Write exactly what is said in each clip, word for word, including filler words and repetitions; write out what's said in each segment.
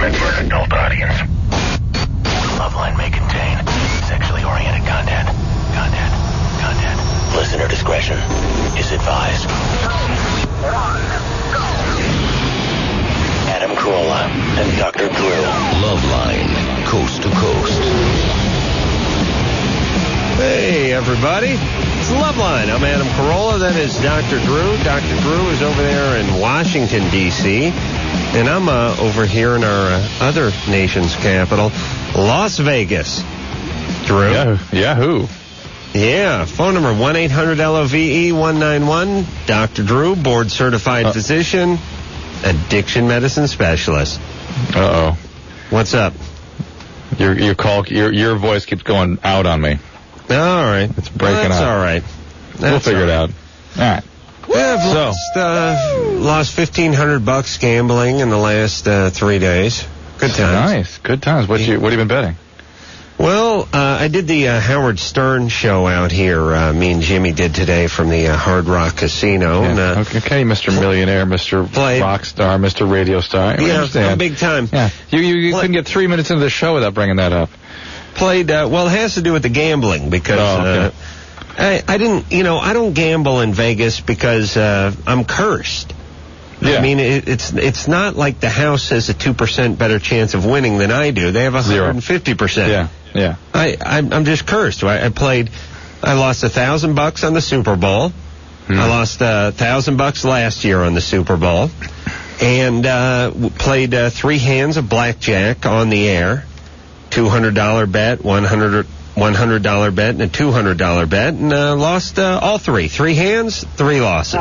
meant for an adult audience. Loveline may contain sexually oriented content. Content. Content. Listener discretion is advised. Adam Carolla and Doctor Drew. Loveline, coast to coast. Hey, everybody. It's Loveline. I'm Adam Carolla. That is Doctor Drew. Doctor Drew is over there in Washington, D C, and I'm uh, over here in our uh, other nation's capital, Las Vegas. Drew? Yeah, Yahoo. Yeah. Phone number one eight hundred L O V E one nine one. Doctor Drew, board-certified uh, physician, addiction medicine specialist. Uh-oh. What's up? Your your call, your your voice keeps going out on me. All right. It's breaking well, that's up. all right. That's we'll figure all right. it out. All right. Yeah, I've so. lost, uh, lost fifteen hundred bucks gambling in the last uh, three days. Good times. Nice. Good times. What you what have you been betting? Well, uh, I did the uh, Howard Stern show out here. Uh, me and Jimmy did today from the uh, Hard Rock Casino. Yeah. And, uh, okay, okay, Mister Millionaire, Mister Played. Rock Star, Mister Radio Star. I yeah, understand. big time. Yeah, you you, you Play- couldn't get three minutes into the show without bringing that up. Played, uh, well, it has to do with the gambling because Oh, okay. uh, I, I didn't, you know, I don't gamble in Vegas because uh, I'm cursed. Yeah. I mean, it, it's it's not like the house has a two percent better chance of winning than I do. They have one hundred fifty percent. Yeah, yeah. I, I, I'm just cursed. I, I played, I lost a thousand bucks on the Super Bowl. Hmm. I lost a thousand bucks last year on the Super Bowl. And uh, played uh, three hands of blackjack on the air. two hundred dollars bet, one hundred dollars bet, and a two hundred dollars bet, and uh, lost uh, all three. Three hands, three losses.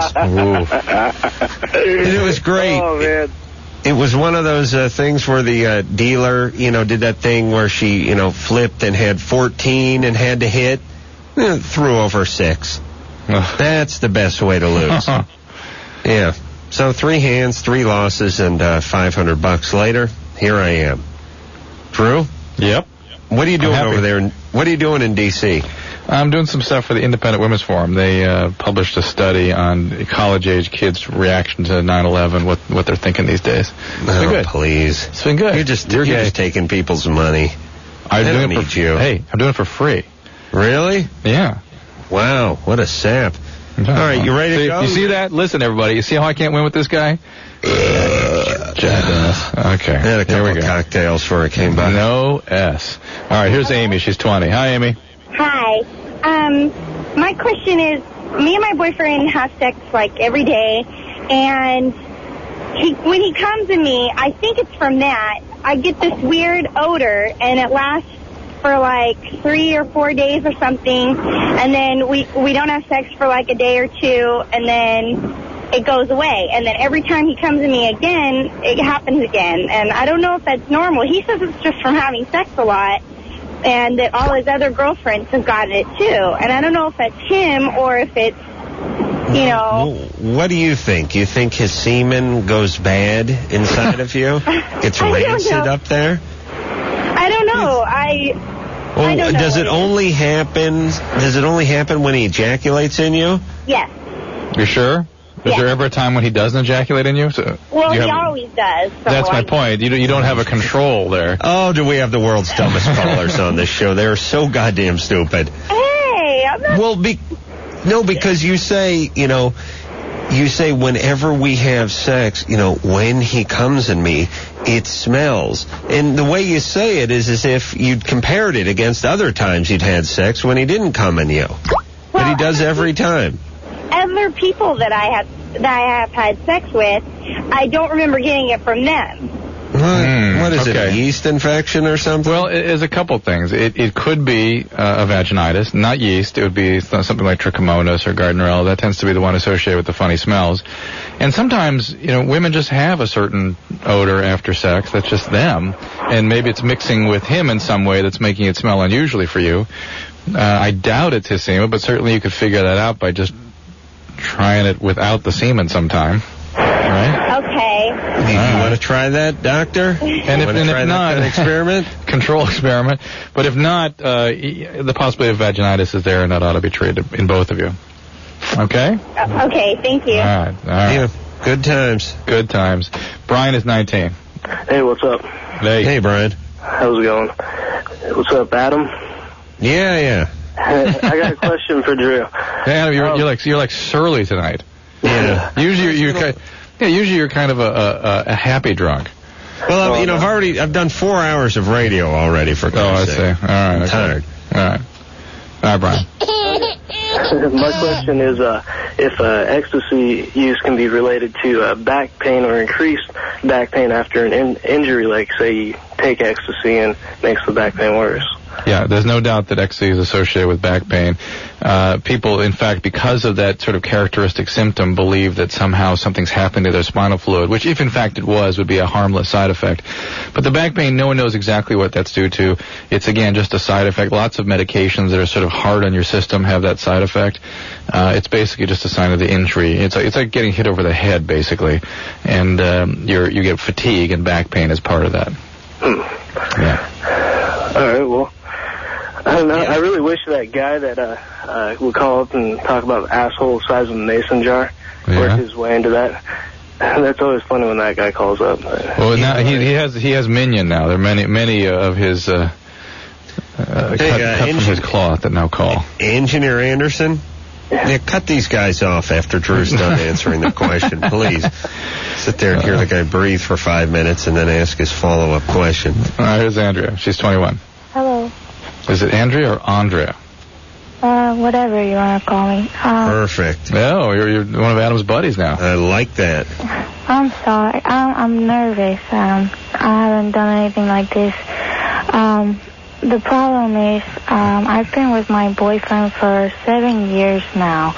It was great. Oh, man. It was one of those uh, things where the uh, dealer, you know, did that thing where she, you know, flipped and had fourteen and had to hit, eh, threw over six. That's the best way to lose. Yeah. So three hands, three losses, and uh, five hundred bucks later, here I am. Drew? Yep. What are you doing happy. over there? In, what are you doing in D C? I'm doing some stuff for the Independent Women's Forum. They uh, published a study on college-age kids' reaction to nine eleven, what what they're thinking these days. It's been Oh, good. please. It's been good. You're just, You're you're gay. just taking people's money. I'm I doing don't it need for, you. Hey, I'm doing it for free. Really? Yeah. Wow, what a sap. All right, you ready to see, go? You see that? Listen, everybody. You see how I can't win with this guy? Uh, Jackass. Okay. I had a Here couple we of go. cocktails before I came by. No S. All right, here's Amy. She's twenty. Hi, Amy. Hi. Um, my question is, me and my boyfriend have sex like every day, and he, when he comes to me, I think it's from that. I get this weird odor, and it lasts for like three or four days or something, and then we we don't have sex for like a day or two, and then it goes away. And then every time he comes to me again, it happens again. And I don't know if that's normal. He says it's just from having sex a lot, and that all his other girlfriends have gotten it too. And I don't know if that's him or if it's, you know. What do you think? You think his semen goes bad inside of you? It's I don't rancid know. up there? I don't know. I. Well, I don't know does what it it only happen? Does it only happen when he ejaculates in you? Yes. You sure? Is Yeah. there ever a time when he doesn't ejaculate in you? So, Well, you he have- always does. So That's my I- point. You don't, you don't have a control there. Oh, do we have the world's dumbest callers on this show? They're so goddamn stupid. Hey, I'm not. Well, be, no, because you say, you know, you say whenever we have sex, you know, when he comes in me, it smells. And the way you say it is as if you'd compared it against other times you'd had sex when he didn't come in you. But he does every time. Other people that I have that I have had sex with, I don't remember getting it from them. What, Hmm, what is okay. it, a yeast infection or something? Well, it is a couple things. It it could be uh, a vaginitis, not yeast. It would be something like trichomonas or Gardnerella. That tends to be the one associated with the funny smells. And sometimes, you know, women just have a certain odor after sex. That's just them. And maybe it's mixing with him in some way that's making it smell unusually for you. Uh, I doubt it's his semen, but certainly you could figure that out by just trying it without the semen sometime. Right? Okay. Do you want to try that, doctor? And if, Want to and try if that not, kind of experiment? control experiment. But if not, uh, the possibility of vaginitis is there, and that ought to be treated in both of you. Okay? Uh, okay, thank you. All right. All right. Yeah, good times. Good times. Brian is nineteen. Hey, what's up? Hey. Hey, Brian. How's it going? What's up, Adam? Yeah, yeah. I got a question for Drew. Hey, Adam, you're, Um, you're like you're like surly tonight. Yeah. Usually you're, you're kind, yeah. Usually you're kind of a, a, a happy drunk. Well, you know, I've already I've done four hours of radio already for Oh, I Christ's see. sake. All right. I'm okay. tired. All right. All right, Brian. My question is uh, if uh, ecstasy use can be related to uh, back pain or increased back pain after an in- injury, like, say, you take ecstasy and makes the back pain worse. Yeah, there's no doubt that ecstasy is associated with back pain. Uh, people, in fact, because of that sort of characteristic symptom, believe that somehow something's happened to their spinal fluid, which, if in fact it was, would be a harmless side effect. But the back pain, no one knows exactly what that's due to. It's, again, just a side effect. Lots of medications that are sort of hard on your system have that side effect. Uh, it's basically just a sign of the injury. It's like, it's like getting hit over the head, basically. And um, you're, you get fatigue, and back pain is part of that. Hmm. Yeah. All right, well, I don't know. I really wish that guy that uh, uh, would call up and talk about asshole size of a mason jar Yeah. work his way into that. That's always funny when that guy calls up. Well, now he, he has he has Minion now. There are many many uh, of his uh, uh, Hey, cut, uh, cut from engine- his cloth that now call. Engineer Anderson? Yeah, cut these guys off after Drew's done answering the question, please. Sit there and hear the guy breathe for five minutes and then ask his follow-up question. All right, here's Andrea. She's twenty-one. Hello. Is it Andrea or Andrea? Uh, whatever you want to call me. Um, Perfect. No, you're, you're one of Adam's buddies now. I like that. I'm sorry. I'm, I'm nervous. Um, I haven't done anything like this. Um, the problem is, um, I've been with my boyfriend for seven years now.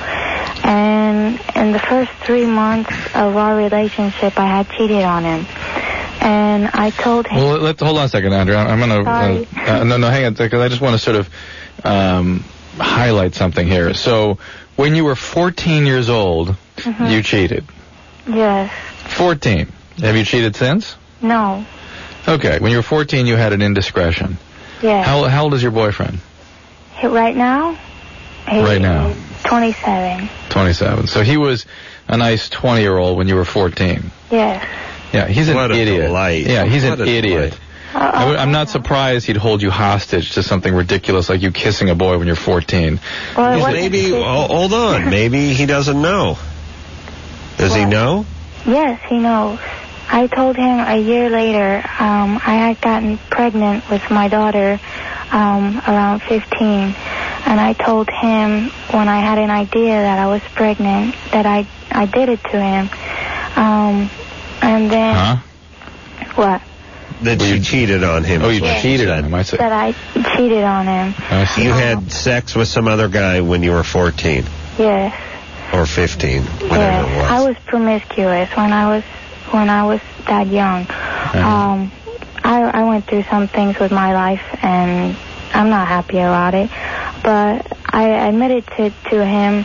And in the first three months of our relationship, I had cheated on him. And I told him... Well, let's hold on a second, Andrea. I'm gonna Sorry. uh, uh, no, no, hang on, because I just want to sort of um, highlight something here. So, when you were fourteen years old, Mhm. you cheated. Yes. fourteen. Have you cheated since? No. Okay. When you were fourteen, you had an indiscretion. Yes. How how old is your boyfriend? He- Right now? He Right now. is twenty-seven. twenty-seven. So he was a nice twenty-year-old when you were fourteen. Yes. Yeah, he's an What a idiot. delight. Yeah, he's What an a idiot. delight. Uh, I w- I'm not surprised he'd hold you hostage to something ridiculous like you kissing a boy when you're fourteen. Well, it Well, wasn't maybe, kissing. oh, hold on, maybe he doesn't know. Does he What? know? Yes, he knows. I told him a year later um, I had gotten pregnant with my daughter um, around fifteen. And I told him when I had an idea that I was pregnant that I, I did it to him. Um, and then... Huh? What? That Well, you you- cheated on him. Oh, is you what cheated said. on him, I see. That I cheated on him. I see. You had sex with some other guy when you were fourteen Yes. or fifteen, whatever Yes. it was. I was promiscuous when I was when I was that young. Um, I, I went through some things with my life, and I'm not happy about it. But I admitted to to him,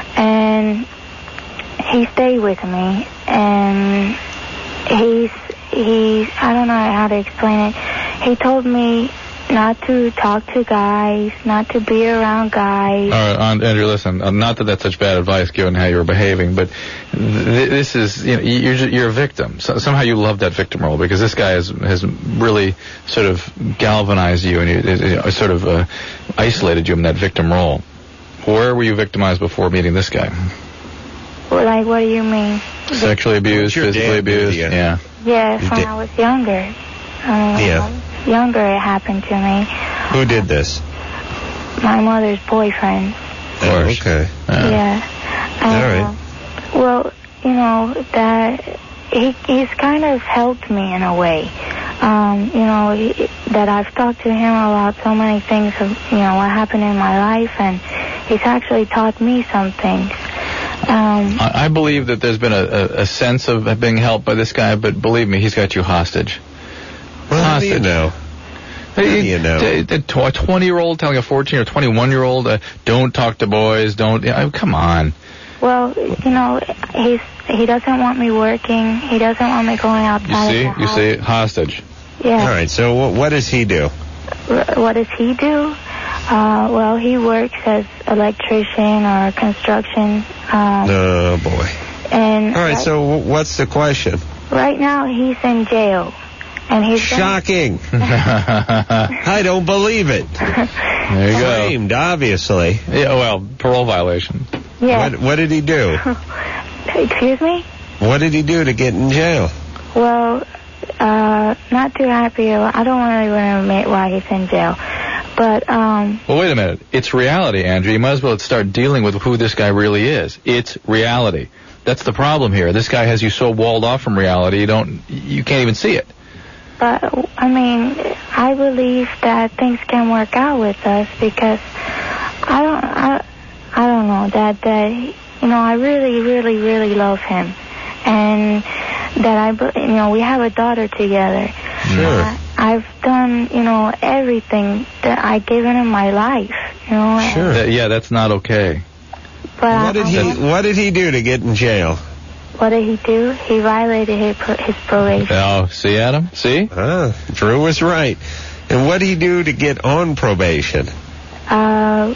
and he stayed with me. And he's he's I don't know how to explain it. He told me not to talk to guys, not to be around guys. All right, An- Andrew, listen. Uh, not that that's such bad advice given how you were behaving, but th- this is, you know, you're, ju- you're a victim. So, somehow you love that victim role because this guy has has really sort of galvanized you and you, you know, sort of uh, isolated you in that victim role. Where were you victimized before meeting this guy? Well, like, what do you mean? Sexually abused, your physically dad do to abused? you? Yeah. Yes, You when did- I was younger. I mean, Yeah. when I was younger, it happened to me. Who did this? My mother's boyfriend. Of course. Okay. Uh, Yeah. All Uh, right. Well, you know, that he he's kind of helped me in a way. Um, you know, he, that I've talked to him about so many things of, you know, what happened in my life, and he's actually taught me some things. Um, I I believe that there's been a, a, a sense of being helped by this guy, but believe me, he's got you hostage. Well, how do you Hostage. know? How do you know? A twenty-year-old telling a fourteen or twenty-one-year-old, uh, don't talk to boys, don't... Uh, come on. well, you know, he's he doesn't want me working. He doesn't want me going You outside see? of the You house. see? Hostage. Yeah. All right, so wh- what does he do? R- What does he do? Uh, well, he works as electrician or construction. Um, Oh, boy. and All right, right, so wh- what's the question? right now he's in jail. And he's Shocking. I don't believe it. There you Framed, obviously. go. Yeah, well, parole violation. Yeah. What, what did he do? Excuse me? What did he do to get in jail? Well, uh, not too happy. I don't really want to admit why he's in jail. But, um... Well, wait a minute. It's reality, Andrew. You might as well start dealing with who this guy really is. It's reality. That's the problem here. This guy has you so walled off from reality, you don't, you can't even see it. But, I mean, I believe that things can work out with us because I don't, I, I don't know, that, that, you know, I really, really, really love him. And that I, be- you know, we have a daughter together. Sure. Uh, I've done, you know, everything that I've given him my life, you know. Sure. That, yeah, that's not okay. But What did I, he What did he do to get in jail? What did he do? He violated his, pro- his probation. Oh, see, Adam? See? Ah, Drew was right. And what did he do to get on probation? Uh,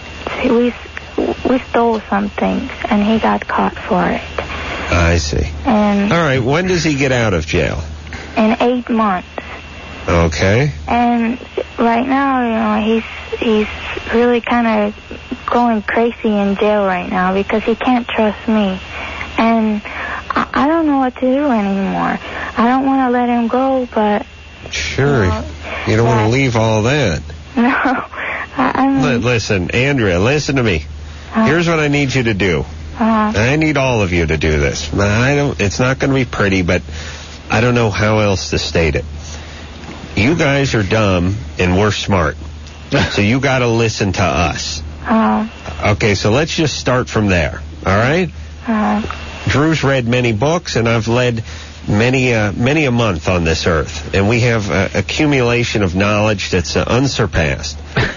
we we stole some things, and he got caught for it. I see. And All right, when does he get out of jail? in eight months. Okay. And right now, you know, he's he's really kind of going crazy in jail right now because he can't trust me. And I, I don't know what to do anymore. I don't want to let him go, but... Sure. You know, You don't want that- to leave all that. No. I, I mean... Li- listen, Andrea, listen to me. uh, Here's what I need you to do. uh, I need all of you to do this. I don't. It's not going to be pretty, but I don't know how else to state it. You guys are dumb and we're smart, so you got to listen to us. uh, Okay, so let's just start from there. All right? uh, Drew's read many books, and I've led many, uh, many a month on this earth, and we have uh, accumulation of knowledge that's uh, unsurpassed.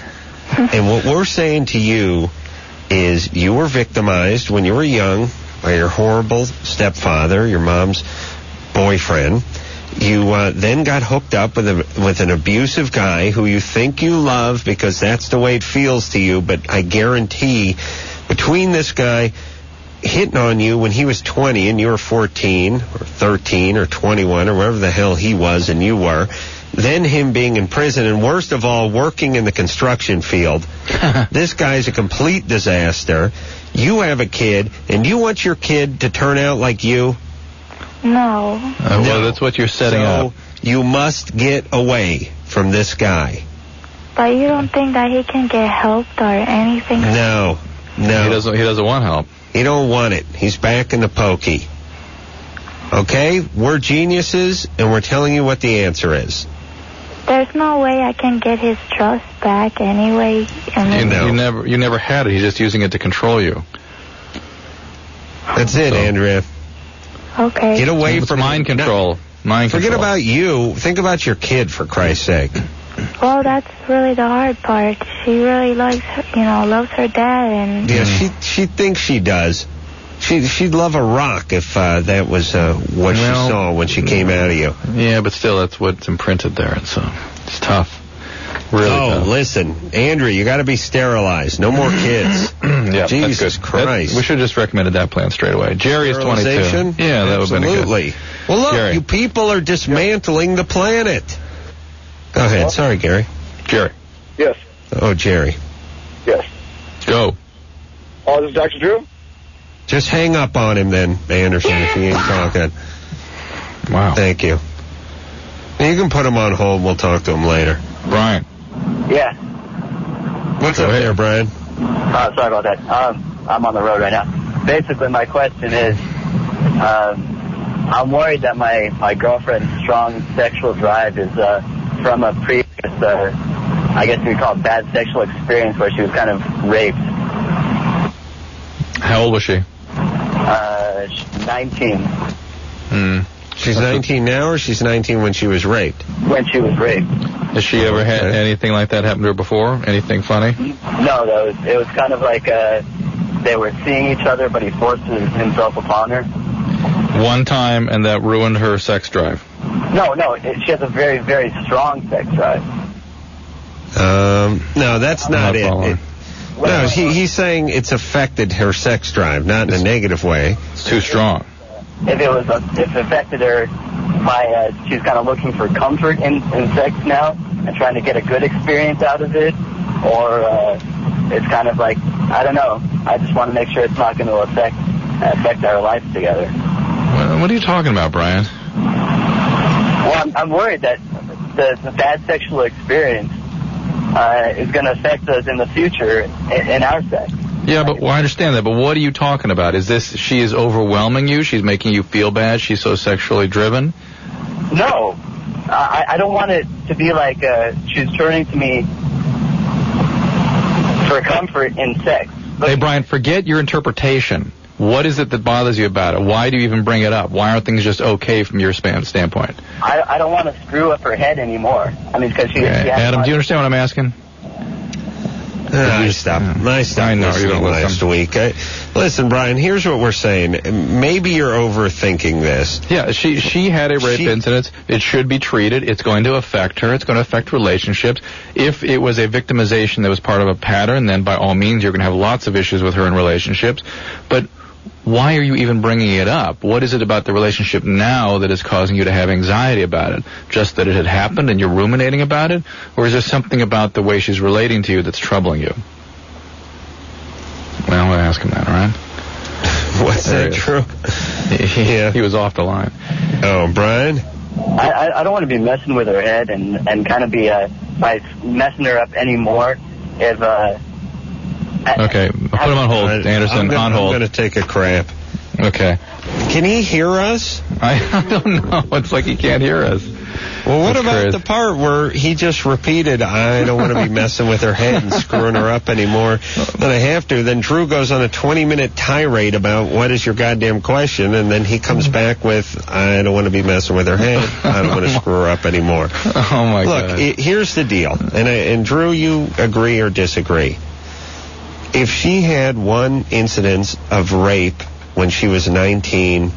And what we're saying to you is you were victimized when you were young by your horrible stepfather, your mom's boyfriend. You uh, then got hooked up with a, with an abusive guy who you think you love because that's the way it feels to you, but I guarantee between this guy hitting on you when he was twenty and you were fourteen or thirteen or twenty-one or wherever the hell he was and you were, then him being in prison, and worst of all, working in the construction field. This guy's a complete disaster. You have a kid, and you want your kid to turn out like you? no. Uh, well, No. that's what you're setting so up. you must get away from this guy. But you don't think that he can get helped or anything? No, no. He doesn't. He doesn't want help. He don't want it. He's back in the pokey. Okay? We're geniuses, and we're telling you what the answer is. There's no way I can get his trust back anyway. I You, mean, No. you never. You never had it. He's just using it to control you. That's it, So- Andrea. okay. Get away It's from mind No, control. Mind forget control. about you. Think about your kid, for Christ's sake. Well, that's really the hard part. She really likes, her, you know, loves her dad, and Yeah, she she thinks she does. She she'd love a rock if uh, that was uh, what Well, she saw when she came out of you. Yeah, but still, that's what's imprinted there. So it's tough. Really oh, tough. listen, Andrea, you got to be sterilized. No more kids. Yeah, Jesus that's good. Christ. That- we should have just recommended that plan straight away. Jerry is twenty-two. Sterilization? Yeah, that would have been a good. Absolutely. Well, look, Gary. you people are dismantling the planet. Go ahead. Sorry, Gary. Jerry, Yes. Oh, Jerry. Yes. go. Oh, this is Doctor Drew? Just hang up on him then, Anderson, if he ain't talking. Wow. Thank you. You can put him on hold. We'll talk to him later. Brian. Yeah. What's up there, Brian? Uh, sorry about that. Um, I'm on the road right now. Basically, my question is, um, I'm worried that my, my girlfriend's strong sexual drive is uh, from a previous, uh, I guess we call it bad sexual experience where she was kind of raped. How old was she? Uh, she's nineteen Hmm. She's nineteen now, or she's nineteen when she was raped? when she was raped. Has she ever had Okay. anything like that happen to her before? Anything funny? No, though, it was, it was kind of like uh, they were seeing each other, but he forced himself upon her. One time, and that ruined her sex drive. No, no, it, she has a very, very strong sex drive. Um, no, that's not not it. following. It- No, he, he's saying it's affected her sex drive, not in a negative way. It's too strong. If it was, a, if it affected her my uh, she's kind of looking for comfort in, in sex now and trying to get a good experience out of it, or uh, it's kind of like, I don't know. I just want to make sure it's not going to affect affect our life together. What are you talking about, Brian? Well, I'm, I'm worried that the, the bad sexual experience uh, is going to affect us in the future in, in our sex. Yeah, but well, I understand that. But what are you talking about? Is this she is overwhelming you? She's making you feel bad? She's so sexually driven? No. I, I don't want it to be like uh, she's turning to me for comfort in sex. But hey, Brian, forget your interpretation. What is it that bothers you about it? Why do you even bring it up? Why aren't things just okay from your span, standpoint? I, I don't want to screw up her head anymore. I mean, because she, okay. she has Adam, do you understand what I'm asking? Uh, I stopped. I stopped I know, you don't last listen. week. I, listen, Brian, here's what we're saying. Maybe you're overthinking this. Yeah, she she had a rape She- incident. It should be treated. It's going to affect her. It's going to affect relationships. If it was a victimization that was part of a pattern, then by all means you're going to have lots of issues with her in relationships. But why are you even bringing it up? What is it about the relationship now that is causing you to have anxiety about it? Just that it had happened and you're ruminating about it? Or is there something about the way she's relating to you that's troubling you? Well, we'll ask him that, all right? What's There that he is. true? He, Yeah. he was off the line. Oh, Brian? I, I, I don't want to be messing with her head and, and kind of be uh, by messing her up anymore. If uh, Okay, put him on hold, Anderson, I'm gonna, on hold. I'm going to take a crap. Okay. Can he hear us? I, I don't know. It's like he can't hear us. Well, what That's about crazy. the part where he just repeated, I don't want to be messing with her head and screwing her up anymore than I have to? Then Drew goes on a twenty-minute tirade about what is your goddamn question, and then he comes back with, I don't want to be messing with her head. I don't want to screw her up anymore. Oh, my Look, God. I here's the deal, and, I, and Drew, you agree or disagree. If she had one incidence of rape when she was nineteen,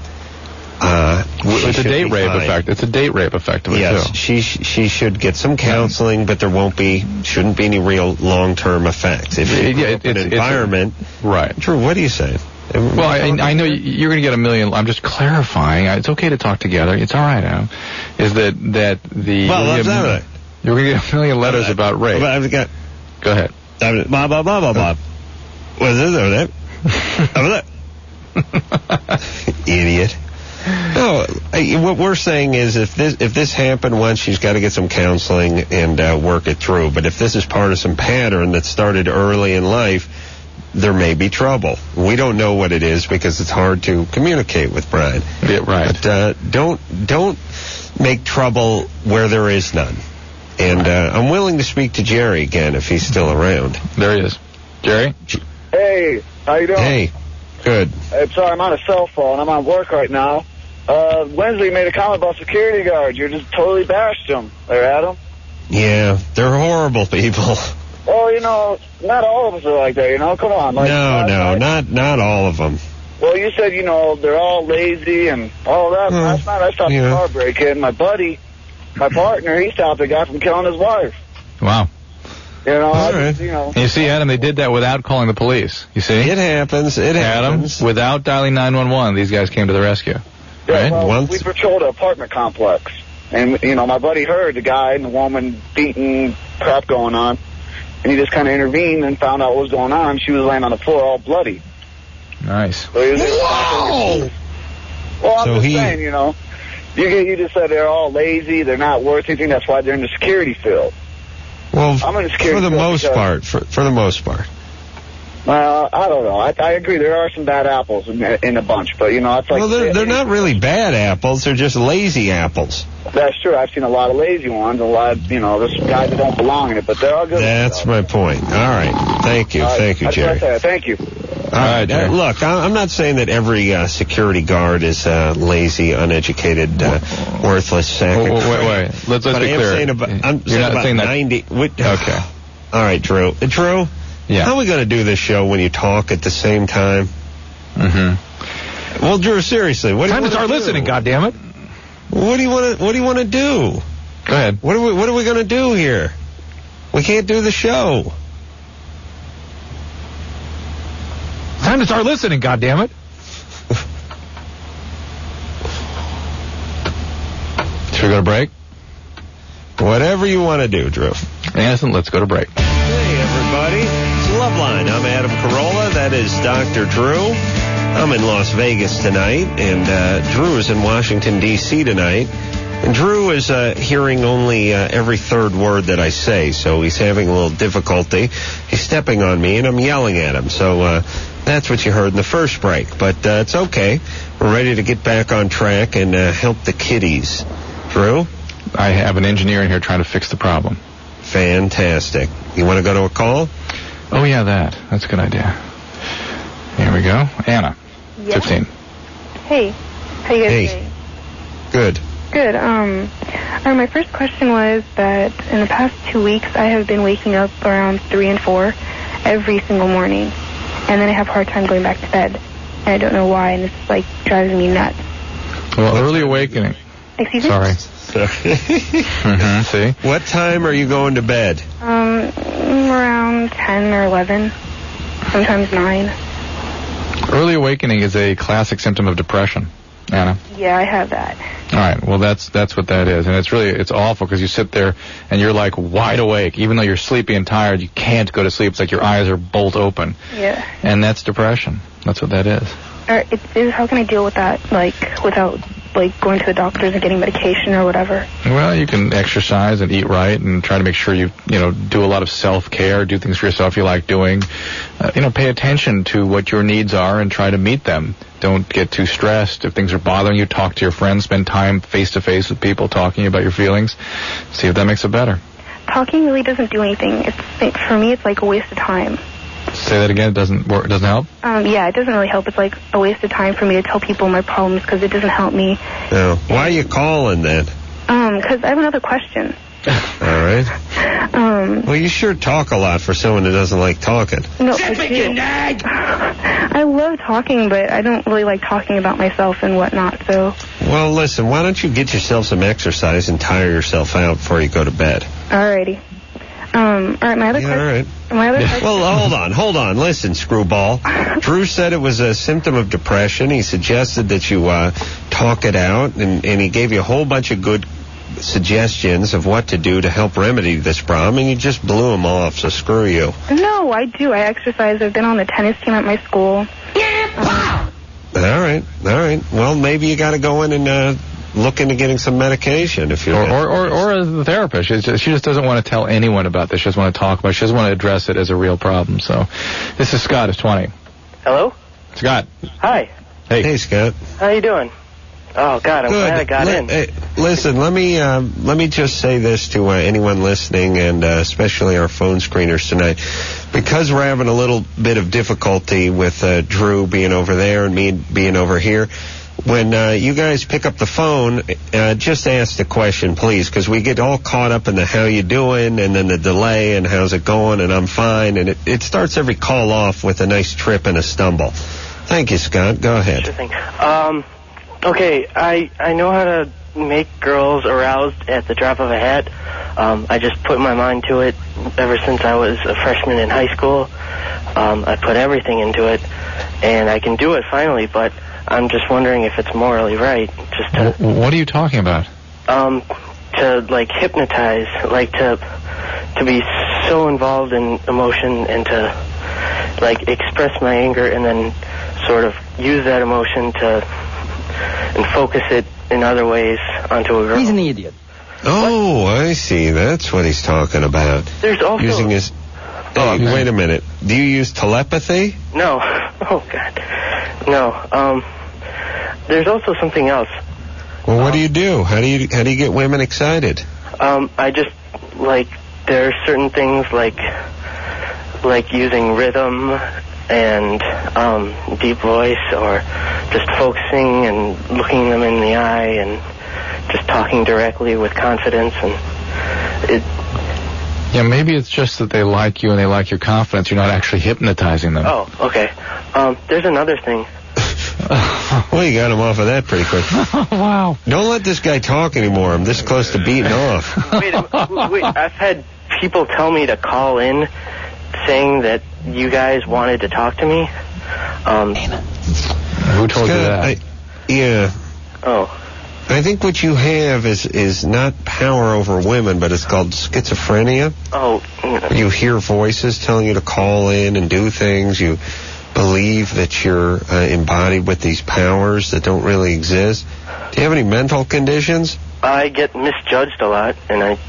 uh, she It's a should date be rape fine. effect. It's a date rape effectively, Yes, too. she she should get some counseling, but there won't be shouldn't be any real long term effects. If she Yeah, grew it- up in it's- an it's a- environment, Right. Drew, what do you say? Well, I, I know you're going to get a million. I'm just clarifying. It's okay to talk together. It's all right, Adam. Is that that the Well, you're let's gonna have get- it. you're going to get a million letters Uh, about rape. But I've got Go ahead. blah blah blah blah blah blah. What is it? Over there. Idiot. No, I- what we're saying is if this if this happened once, she's got to get some counseling and uh, work it through. But if this is part of some pattern that started early in life, there may be trouble. We don't know what it is because it's hard to communicate with Brian. Yeah, right. But uh, don't don't make trouble where there is none. And uh, I'm willing to speak to Jerry again if he's still around. There he is. Jerry? Hey, how you doing? Hey, good. I'm sorry, I'm on a cell phone. I'm on work right now. Uh, Wednesday made a comment about security guards. You just totally bashed them there, Adam. Yeah, they're horrible people. Well, you know, not all of us are like that, you know? Come on. Like, No, last no, night- not not all of them. Well, you said, you know, they're all lazy and all that. Well, Last night I stopped yeah. a car break-in. My buddy, my partner, he stopped a guy from killing his wife. Wow. You know, I All just, right. you know. You see, Adam, they did that without calling the police. You see? It happens. It Adam, happens. without dialing nine one one, these guys came to the rescue. Yeah, Right? well, Once- we patrolled an apartment complex. And, you know, my buddy heard the guy and the woman beating, crap going on. And he just kind of intervened and found out what was going on. She was laying on the floor all bloody. Nice. So he was Whoa! Well, I'm So just he- saying, you know, you get, you just said they're all lazy, they're not worth anything. That's why they're in the security field. Well, I'm in the security for the field most because- part, for, for the most part. Well, I don't know. I, I agree. There are some bad apples in, in a bunch, but you know, it's like Well, they're they're not really bad apples. They're just lazy apples. That's true. I've seen a lot of lazy ones, a lot of, you know, there's some guys that don't belong in it, but there are good That's ones. my point. All right. Thank you. All right. Thank you, That's what I Jerry. said. Thank you. All right, right. Jerry. Uh, look, I- I'm not saying that every uh, security guard is uh, lazy, uneducated, uh, worthless sack Wait, of wait, crap. wait. Let's, let's But be I am clear. saying about, I'm You're saying not about saying that. ninety. What, Okay. All right, Drew. Uh, Drew, Yeah. how are we going to do this show when you talk at the same time? Mm-hmm. Well, Drew, seriously, what do Time you to wanna start do? listening, goddammit. What do you want to? What do you want to do? Go ahead. What are we? What are we going to do here? We can't do the show. Time to start listening, goddammit. Should we go to break? Whatever you want to do, Drew. Innocent, let's go to break. Hey, everybody. It's Loveline. I'm Adam Carolla. That is Doctor Drew. I'm in Las Vegas tonight, and uh, Drew is in Washington, D C tonight. And Drew is uh, hearing only uh, every third word that I say, so he's having a little difficulty. He's stepping on me, and I'm yelling at him. So uh, that's what you heard in the first break. But uh, it's okay. We're ready to get back on track and uh, help the kiddies. Drew? I have an engineer in here trying to fix the problem. Fantastic. You want to go to a call? Oh, yeah, that. That's a good idea. Here we go. Anna, yeah. fifteen. Hey. How you guys hey. doing? Good. Good. Um, uh, my first question was that in the past two weeks, I have been waking up around three and four every single morning. And then I have a hard time going back to bed. And I don't know why, and it's, like, driving me nuts. Well, early awakening. Excuse me? Sorry. mm-hmm, see? What time are you going to bed? Um, around ten or eleven. Sometimes nine. Early awakening is a classic symptom of depression, Anna. Yeah, I have that. All right, well, that's that's what that is. And it's really, it's awful because you sit there and you're like wide awake. Even though you're sleepy and tired, you can't go to sleep. It's like your eyes are bolt open. Yeah. And that's depression. That's what that is. Or it is, how can I deal with that, like, without, like, going to the doctors and getting medication or whatever? Well, you can exercise and eat right and try to make sure you, you know, do a lot of self-care, do things for yourself you like doing. Uh, you know, pay attention to what your needs are and try to meet them. Don't get too stressed. If things are bothering you, talk to your friends. Spend time face-to-face with people talking about your feelings. See if that makes it better. Talking really doesn't do anything. It's, it, for me, it's like a waste of time. Say that again. It doesn't work. It doesn't help? Um, yeah, it doesn't really help. It's like a waste of time for me to tell people my problems because it doesn't help me. No. Why are you calling then? Um, because I have another question. All right. Um. Well, you sure talk a lot for someone who doesn't like talking. No, I do. I love talking, but I don't really like talking about myself and whatnot, so... Well, listen, why don't you get yourself some exercise and tire yourself out before you go to bed? Alrighty. Um, all right, my other yeah, question... all right. My other question... Well, hold on, hold on. Listen, screwball. Drew said it was a symptom of depression. He suggested that you uh, talk it out, and, and he gave you a whole bunch of good suggestions of what to do to help remedy this problem, and you just blew him off, so screw you. No, I do. I exercise. I've been on the tennis team at my school. Yeah. Um, all right, all right. Well, maybe you got to go in and uh, look into getting some medication if you or, or, or, or as a therapist. She just, she just doesn't want to tell anyone about this. She doesn't want to talk about it. She doesn't want to address it as a real problem. So, this is Scott. It's twenty. Hello? Scott. Hi. Hey. Hey, Scott. How you doing? Oh, God, I'm Good. glad I got Li- in. Hey, listen, let me um, let me just say this to uh, anyone listening, and uh, especially our phone screeners tonight. Because we're having a little bit of difficulty with uh, Drew being over there and me being over here, when uh, you guys pick up the phone, uh, just ask the question, please, because we get all caught up in the how you doing and then the delay and how's it going and I'm fine, and it, it starts every call off with a nice trip and a stumble. Thank you, Scott. Go ahead. Sure thing. Um, okay, I, I know how to make girls aroused at the drop of a hat. Um, I just put my mind to it ever since I was a freshman in high school. Um, I put everything into it, and I can do it finally, but I'm just wondering if it's morally right. Just to, what are you talking about? Um, to, like, hypnotize, like, to to be so involved in emotion and to, like, express my anger and then sort of use that emotion to and focus it in other ways onto a girl. He's an idiot. Oh, what? I see. That's what he's talking about. There's also... Using his... Oh, hey, wait a minute. Do you use telepathy? No. Oh, God. No. Um, there's also something else. Well, what um, do you do? How do you how do you get women excited? Um, I just, like, there are certain things like, like using rhythm and um, deep voice, or just focusing and looking them in the eye and just talking directly with confidence, and it... Yeah, maybe it's just that they like you and they like your confidence. You're not actually hypnotizing them. Oh, okay. Um, there's another thing. Well, you got him off of that pretty quick. Wow. Don't let this guy talk anymore. I'm this close to beating off. Wait, wait, I've had people tell me to call in saying that you guys wanted to talk to me. Um, Who told Scott, you that? I, yeah. Oh. I think what you have is is not power over women, but it's called schizophrenia. Oh. Yeah. You hear voices telling you to call in and do things. You believe that you're uh, embodied with these powers that don't really exist. Do you have any mental conditions? I get misjudged a lot, and I...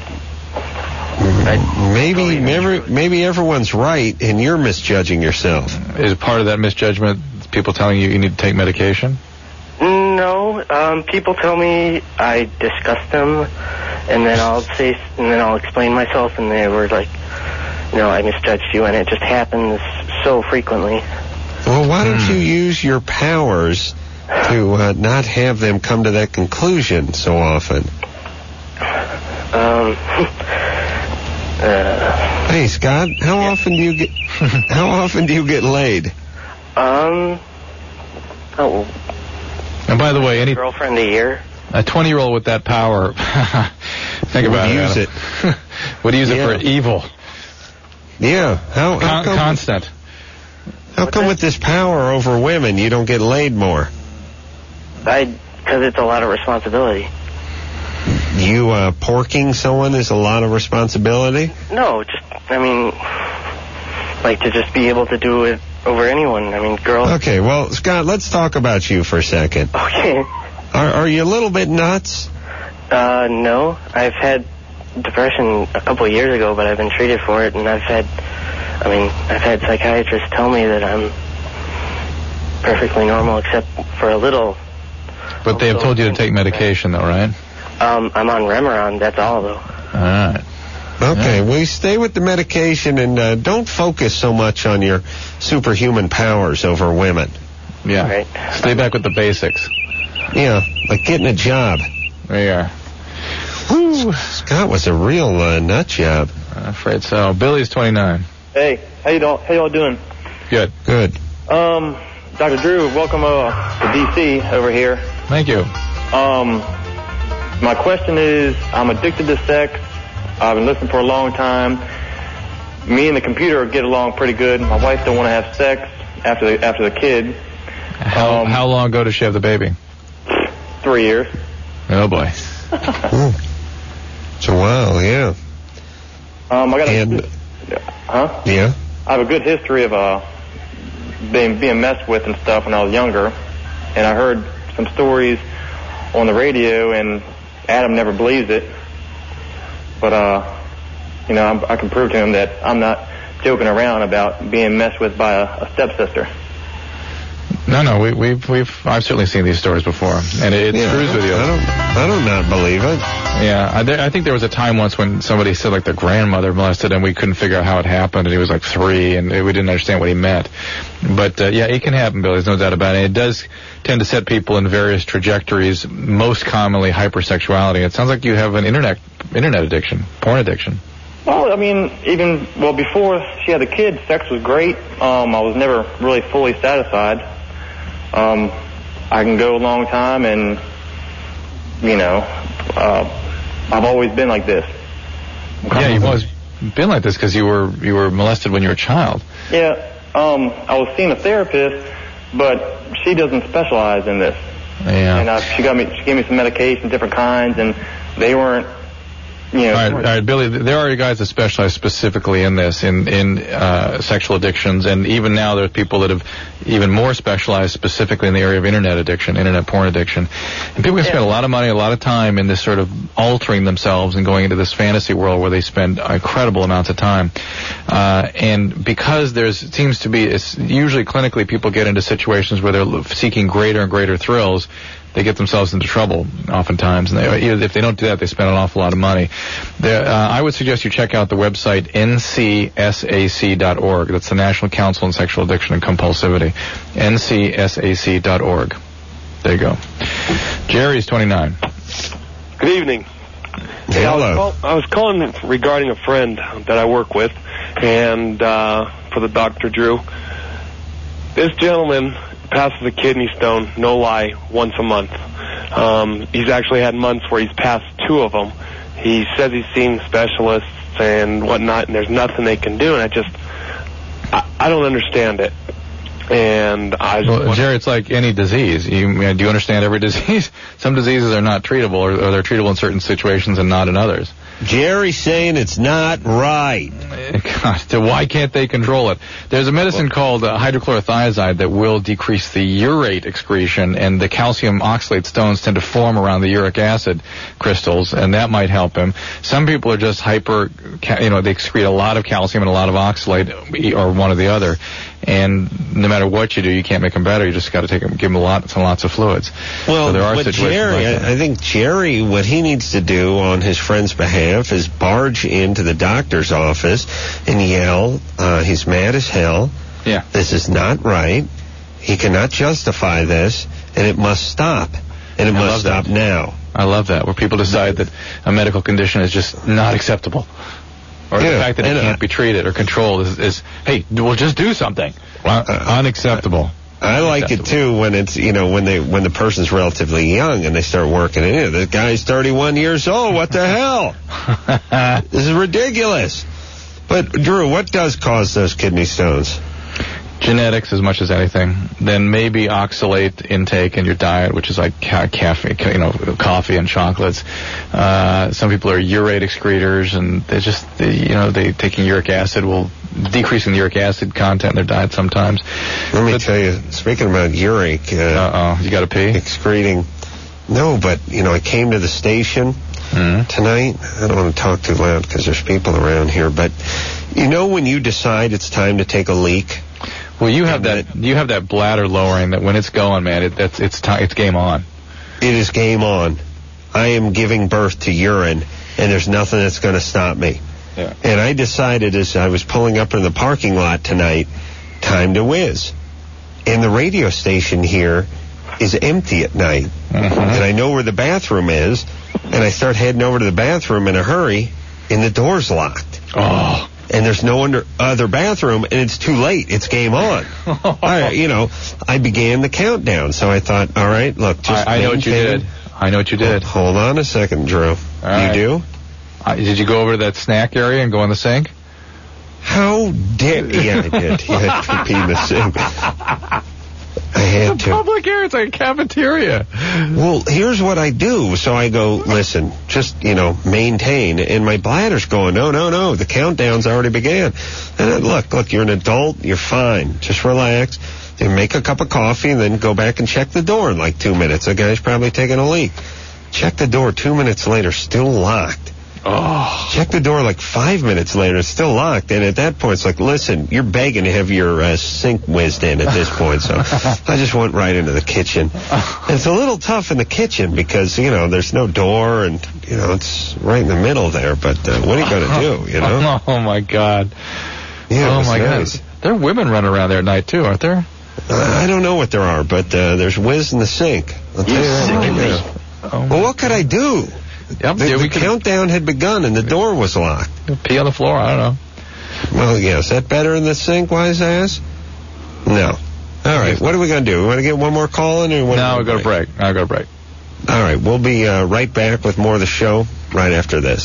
I maybe, maybe, maybe everyone's right, and you're misjudging yourself. Is part of that misjudgment people telling you you need to take medication? No, um, people tell me I discuss them, and then I'll say, and then I'll explain myself, and they were like, "No, I misjudged you," and it just happens so frequently. Well, why don't Hmm. you use your powers to uh, not have them come to that conclusion so often? Um. uh, Hey, Scott, how often do you get? How often do you get laid? Um. Oh. And by the way, any girlfriend a year. A twenty-year-old with that power, think Would about use it. it. Would use Yeah. it for evil. Yeah. How, how Con- come, constant. How come with this power over women you don't get laid more? I, because it's a lot of responsibility. You uh, porking someone is a lot of responsibility? No, just, I mean, like to just be able to do it over anyone. I mean, girls. Okay, well, Scott, let's talk about you for a second. Okay. Are, are you a little bit nuts? Uh, no. I've had depression a couple of years ago, but I've been treated for it, and I've had, I mean, I've had psychiatrists tell me that I'm perfectly normal, except for a little. But they have told you to take medication, though, right? Um, I'm on Remeron. That's all, though. All right. Okay, well, you stay with the medication and uh, don't focus so much on your superhuman powers over women. Yeah. Right. Stay back with the basics. Yeah, like getting a job. There you are. Woo, Scott was a real uh, nut job. I'm afraid so. Billy's twenty-nine. Hey, how you all, how y'all doing? Good. Good. Um, Doctor Drew, welcome uh, to D C over here. Thank you. Um, my question is, I'm addicted to sex. I've been listening for a long time. Me and the computer get along pretty good. My wife don't want to have sex after the, after the kid. How, Um, how long ago does she have the baby? Three years. Oh, boy. Ooh. It's a while, yeah. Um, I got a, And, huh? yeah? I have a good history of uh being being messed with and stuff when I was younger, and I heard some stories on the radio, and Adam never believes it. But uh, you know, I'm, I can prove to him that I'm not joking around about being messed with by a, a stepsister. No, no, we, we've, we've, I've certainly seen these stories before, and it, it Yeah, screws with you. I don't, I don't not believe it. Yeah, I, there, I think there was a time once when somebody said like their grandmother molested him. We couldn't figure out how it happened, and he was like three, and we didn't understand what he meant. But uh, yeah, it can happen, Bill. There's no doubt about it. It does tend to set people in various trajectories. Most commonly, hypersexuality. It sounds like you have an internet internet addiction, porn addiction. Well, I mean, even well before she had the kid, sex was great. Um, I was never really fully satisfied. Um, I can go a long time, and you know, uh, I've always been like this. Yeah, you've always been like this because you were you were molested when you were a child. Yeah, um, I was seeing a therapist, but she doesn't specialize in this. Yeah. And uh, she got me, she gave me some medication, different kinds, and they weren't, you know. All right, all right, Billy. There are guys that specialize specifically in this, in in uh, sexual addictions, and even now there's people that have even more specialized specifically in the area of internet addiction, internet porn addiction. And people can spend a lot of money, a lot of time in this sort of altering themselves and going into this fantasy world where they spend incredible amounts of time. Uh, and because there's seems to be, it's usually clinically people get into situations where they're seeking greater and greater thrills. They get themselves into trouble oftentimes, and they, if they don't do that, they spend an awful lot of money. The, uh, I would suggest you check out the website N C S A C dot org. That's the National Council on Sexual Addiction and Compulsivity. N C S A C dot org. There you go. Jerry's twenty-nine. Good evening. Hey, I was, hello. call, I was calling regarding a friend that I work with, and uh, for the Doctor Drew. This gentleman passes a kidney stone, no lie, once a month. Um, he's actually had months where he's passed two of them. He says he's seen specialists and whatnot, and there's nothing they can do, and I just, I, I don't understand it. And I just Well, wonder- Jerry, it's like any disease. You, do you understand every disease? Some diseases are not treatable, or, or they're treatable in certain situations and not in others. Jerry's saying it's not right. God, so why can't they control it? There's a medicine well, called uh, hydrochlorothiazide that will decrease the urate excretion, and the calcium oxalate stones tend to form around the uric acid crystals, and that might help him. Some people are just hyper, you know, they excrete a lot of calcium and a lot of oxalate, or one or the other. And no matter what you do, you can't make them better. You just got to take them, give them lots and lots of fluids. Well, so there are but situations Jerry, like that. I, I think Jerry, what he needs to do on his friend's behalf is barge into the doctor's office and yell, uh, he's mad as hell. Yeah. This is not right. He cannot justify this, and it must stop. And it I must stop that. now. I love that, where people decide that a medical condition is just not acceptable. Or yeah, the fact that it and, can't uh, be treated or controlled is, is hey, we'll just do something. Uh, uh, Unacceptable. I like it too when it's, you know, when they when the person's relatively young and they start working in it. The guy's thirty-one years old. What the hell? This is ridiculous. But Drew, what does cause those kidney stones? Genetics as much as anything. Then maybe oxalate intake in your diet, which is like ca- caffeine, you know, coffee and chocolates. Uh, some people are urate excretors, and they just, they, you know, they taking uric acid will decreasing the uric acid content in their diet sometimes. Let me but, tell you, speaking about uric, uh, uh-oh, you got to pee? Excreting. No, but you know, I came to the station mm-hmm. tonight. I don't want to talk too loud because there's people around here, but you know when you decide it's time to take a leak. Well, you have that you have that bladder lowering that when it's going, man, it, that's it's t- it's game on. It is game on. I am giving birth to urine, and there's nothing that's going to stop me. Yeah. And I decided as I was pulling up in the parking lot tonight, time to whiz. And the radio station here is empty at night, mm-hmm. and I know where the bathroom is, and I start heading over to the bathroom in a hurry, and the door's locked. Oh. And there's no under, other bathroom, and it's too late. It's game on. I, you know, I began the countdown, so I thought, all right, look, just I, I know what you maintain. did. I know what you did. Hold on a second, Drew. All right. You do? Uh, did you go over to that snack area and go in the sink? How dare... Yeah, I did. You had to pee in the sink. I had it's a to. public area. It's like a cafeteria. Well, here's what I do. So I go, listen, just, you know, maintain. And my bladder's going, no, no, no. The countdown's already began. And I, look, look, you're an adult. You're fine. Just relax. And make a cup of coffee and then go back and check the door in like two minutes. The guy's probably taking a leak. Check the door two minutes later, still locked. Oh. Check the door like five minutes later, it's still locked. And at that point, it's like, listen, you're begging to have your uh, sink whizzed in at this point. So I just went right into the kitchen. And it's a little tough in the kitchen because, you know, there's no door and, you know, it's right in the middle there. But uh, what are you going to do, you know? Oh, my God. Yeah, oh, my nice. God. There are women running around there at night, too, aren't there? Uh, I don't know what there are, but uh, there's whiz in the sink. I'll tell you that right now. Oh, well, what could I do? Yep, the yeah, the we could countdown had begun and the door was locked. pee on the floor. I don't know. Well, yeah, is that better in the sink, wise ass? No. All right, what are we going to do? We want to get one more call in? Or no, we'll go to break. I'll go to break. All right, we'll be uh, right back with more of the show right after this.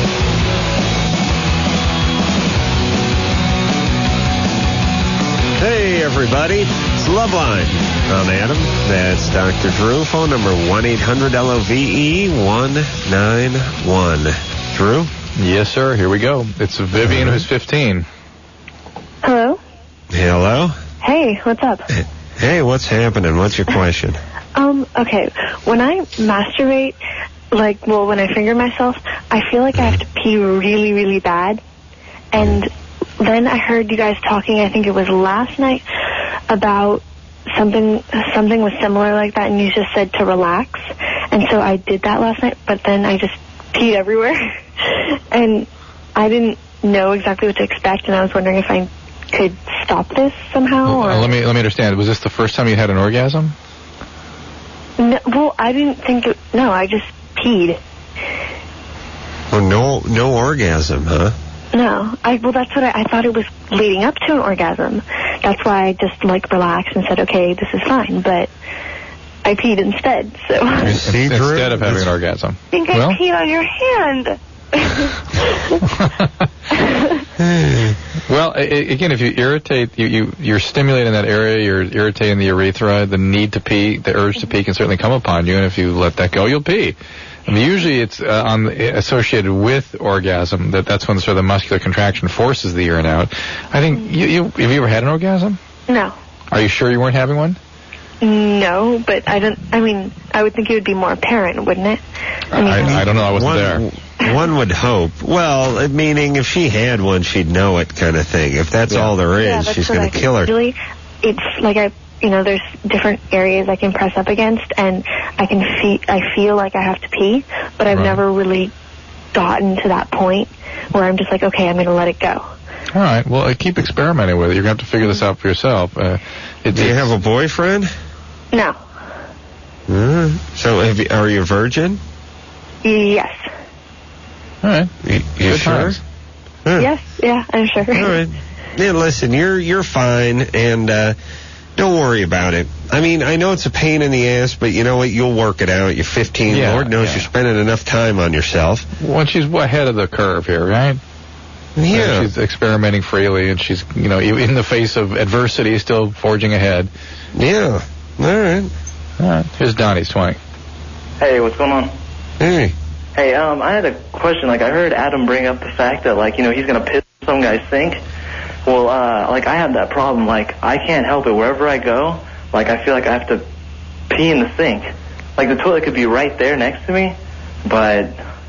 Hey, everybody. It's Loveline. I'm Adam. That's Doctor Drew. Phone number one eight hundred L O V E one nine one. Drew? Yes, sir. Here we go. It's Vivian, who's fifteen. Hello? Hello? Hey, what's up? Hey, what's happening? What's your question? Um, okay. When I masturbate, like, well, when I finger myself, I feel like I have to pee really, really bad. And then I heard you guys talking, I think it was last night, about something something was similar like that, and you just said to relax. And so I did that last night, but then I just peed everywhere. And I didn't know exactly what to expect, and I was wondering if I could stop this somehow. Well, or... let me let me understand. Was this the first time you had an orgasm? No, well, I didn't think it... No, I just peed. Well, no, no orgasm, huh? No. I Well, that's what I, I thought it was leading up to an orgasm. That's why I just, like, relaxed and said, okay, this is fine. But I peed instead, so... See, Drew? Instead of having an orgasm. I think I well? peed on your hand. Well, I, again, if you irritate, you, you, you're stimulating that area, you're irritating the urethra, the need to pee, the urge to pee can certainly come upon you, and if you let that go, you'll pee. I mean, usually it's uh, on associated with orgasm, that that's when sort of the muscular contraction forces the urine out. I think, you, you have you ever had an orgasm? No. Are you sure you weren't having one? No, but I don't, I mean, I would think it would be more apparent, wouldn't it? I, mean, I, I don't know, I wasn't one, there. One would hope. Well, meaning if she had one, she'd know it kind of thing. If that's Yeah. all there is, yeah, that's she's what going I to kill her. Usually, it's like I, you know, there's different areas I can press up against, and I can feel, I feel like I have to pee, but I've Right. never really gotten to that point where I'm just like, okay, I'm going to let it go. All right, well, uh, keep experimenting with it. You're going to have to figure this out for yourself. Uh, it, Do you have a boyfriend? No. Uh, so, have you, are you a virgin? Yes. All right. You, you Good sure? times. Huh. Yes. Yeah, I'm sure. All right. Yeah, listen, you're you're fine, and uh, don't worry about it. I mean, I know it's a pain in the ass, but you know what? You'll work it out. You're fifteen. Yeah, Lord knows yeah. you're spending enough time on yourself. Well, she's ahead of the curve here, right? Yeah. Uh, she's experimenting freely, and she's, you know, in the face of adversity, still forging ahead. Yeah. All right. All right. Here's Donnie's twenty. Hey, what's going on? Hey. Hey, um, I had a question. Like, I heard Adam bring up the fact that, like, you know, he's going to piss in some guy's sink. Well, uh, like, I have that problem. Like, I can't help it. Wherever I go, like, I feel like I have to pee in the sink. Like, the toilet could be right there next to me, but,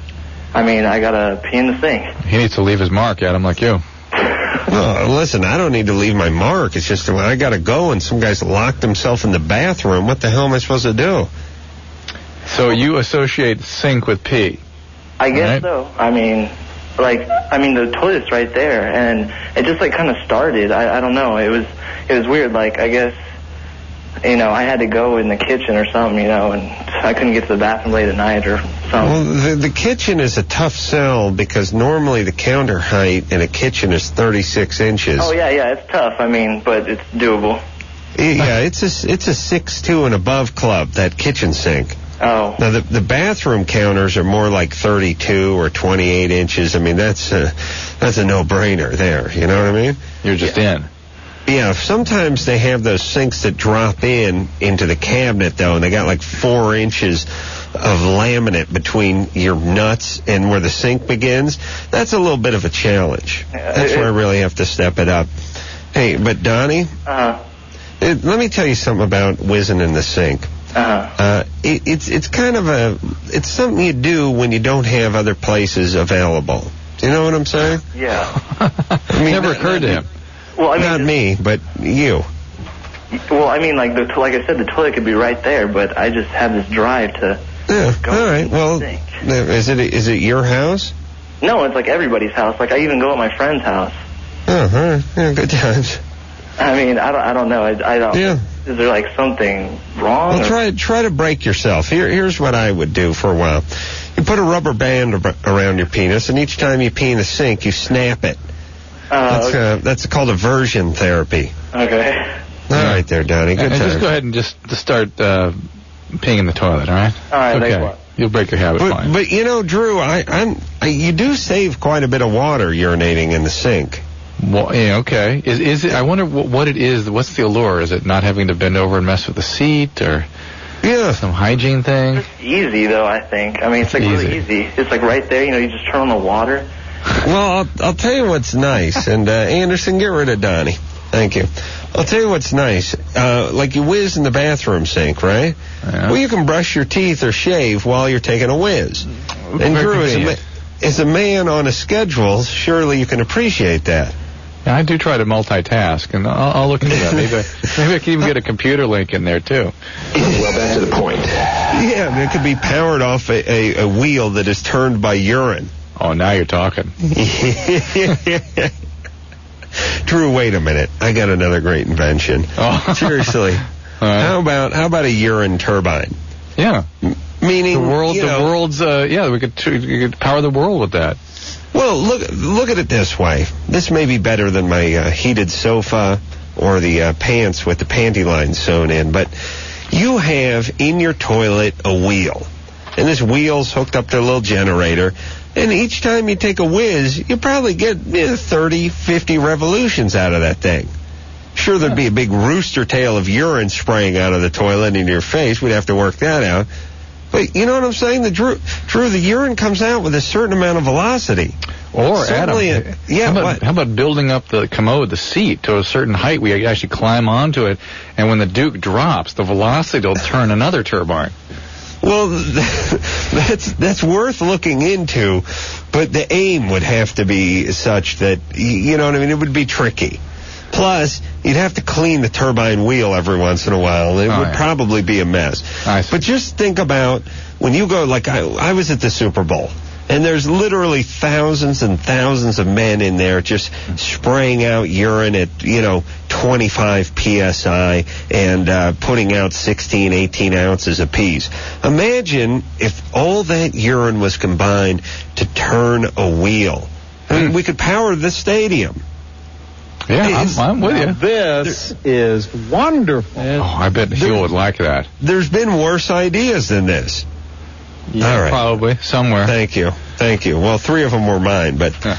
I mean, I got to pee in the sink. He needs to leave his mark, Adam, like you. Well, listen, I don't need to leave my mark. It's just when I got to go and some guy's locked himself in the bathroom, what the hell am I supposed to do? So you associate sink with pee? I guess Right. so. I mean, like, I mean, the toilet's right there, and it just, like, kind of started. I, I don't know. It was, it was weird. Like, I guess, you know, I had to go in the kitchen or something, you know, and I couldn't get to the bathroom late at night or something. Well, the, the kitchen is a tough sell because normally the counter height in a kitchen is thirty-six inches. Oh, yeah, yeah, it's tough. I mean, but it's doable. Yeah, it's a, it's a six two and above club, that kitchen sink. Oh. Now, the, the bathroom counters are more like thirty-two or twenty-eight inches. I mean, that's a, that's a no-brainer there. You know what I mean? You're just in. Yeah, sometimes they have those sinks that drop in into the cabinet, though, and they got like four inches of laminate between your nuts and where the sink begins. That's a little bit of a challenge. That's where I really have to step it up. Hey, but Donnie, Uh-huh. it, let me tell you something about whizzing in the sink. Uh-huh. Uh, it, it's it's kind of a it's something you do when you don't have other places available. Do you know what I'm saying? Yeah. I mean, Never not- occurred to him. Well, I mean, Not me, but you. well, I mean, like, the, like I said, the toilet could be right there, but I just have this drive to Yeah. go All right. in the Well, sink. is it is it your house? No, it's like everybody's house. Like, I even go at my friend's house. Oh, all right. Yeah, good times. I mean, I don't, I don't know. I, I don't. Yeah. Is there like something wrong? Well, or- try try to break yourself. Here, here's what I would do for a while. You put a rubber band ab- around your penis, and each time you pee in the sink, you snap it. Uh, That's okay. uh, that's called aversion therapy. okay. All right, there, Donnie. Good And times. just go ahead and just, just start uh, peeing in the toilet, all right? All right, okay. thanks a lot. You'll break your habit But, fine. but you know, Drew, I, I'm I, you do save quite a bit of water urinating in the sink. Well, yeah, okay. Is is it? I wonder what, what it is. What's the allure? Is it not having to bend over and mess with the seat, or Yeah. some hygiene thing? It's easy though. I think. I mean, it's like really easy. It's like right there. You know, you just turn on the water. Well, I'll, I'll tell you what's nice. And uh, Anderson, get rid of Donnie. Thank you. I'll tell you what's nice. Uh, like you whiz in the bathroom sink, right? Yeah. Well, you can brush your teeth or shave while you're taking a whiz. And Very Drew, as a, ma- convenient. as a man on a schedule, surely you can appreciate that. Yeah, I do try to multitask, and I'll, I'll look into that. Maybe I, maybe I can even get a computer link in there too. Well, back to the point. Yeah, and it could be powered off a, a, a wheel that is turned by urine. Oh, now you're talking. Drew, wait a minute. I got another great invention. Oh. Seriously. How about how about a urine turbine? Yeah. Meaning The world, you the know, world's, uh, yeah, we could, we could power the world with that. Well, look look at it this way. This may be better than my uh, heated sofa or the uh, pants with the panty lines sewn in, but you have in your toilet a wheel. And this wheel's hooked up to a little generator. And each time you take a whiz, you probably get you know, thirty, fifty revolutions out of that thing. Sure, there'd be a big rooster tail of urine spraying out of the toilet into your face. We'd have to work that out. But you know what I'm saying? The Drew, Drew, the urine comes out with a certain amount of velocity. Or, Certainly Adam, a, yeah, how about, what? how about building up the commode, the seat, to a certain height? We actually climb onto it, and when the Duke drops, the velocity will turn another turbine. Well, that's that's worth looking into, but the aim would have to be such that, you know what I mean, it would be tricky. Plus, you'd have to clean the turbine wheel every once in a while, and it Oh, would yeah. probably be a mess. But just think about when you go, like I, I was at the Super Bowl, and there's literally thousands and thousands of men in there just spraying out urine at, you know, twenty-five P S I and uh, putting out sixteen, eighteen ounces apiece. Imagine if all that urine was combined to turn a wheel. I mean, we could power the stadium. Yeah, I'm, It's- I'm with you. This is wonderful. Oh, I bet Huel would like that. There's been worse ideas than this. Yeah, All right. probably, somewhere. Thank you. Thank you. Well, three of them were mine, but... Yeah.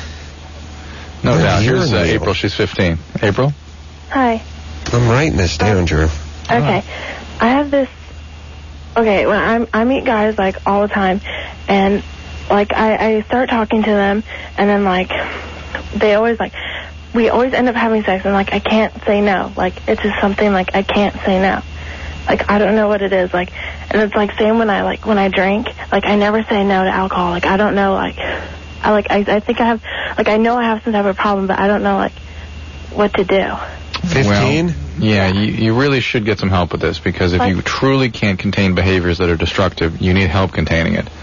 No Yeah, doubt. you're Here's uh, real. April. She's fifteen. April? Hi. I'm writing this down, Drew. Okay. I have this. Okay, when I'm, I meet guys like all the time, and like I, I start talking to them, and then like they always like we always end up having sex, and like I can't say no. Like it's just something like I can't say no. Like I don't know what it is. Like, and it's like same when I like when I drink. Like I never say no to alcohol. Like I don't know. Like I like I I think I have like I know I have some type of problem, but I don't know like what to do. fifteen? Well, yeah, you, you really should get some help with this, because if you truly can't contain behaviors that are destructive, you need help containing it.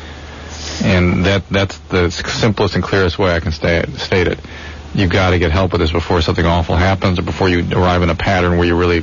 And that that's the simplest and clearest way I can stay, state it. You've got to get help with this before something awful happens, or before you arrive in a pattern where you really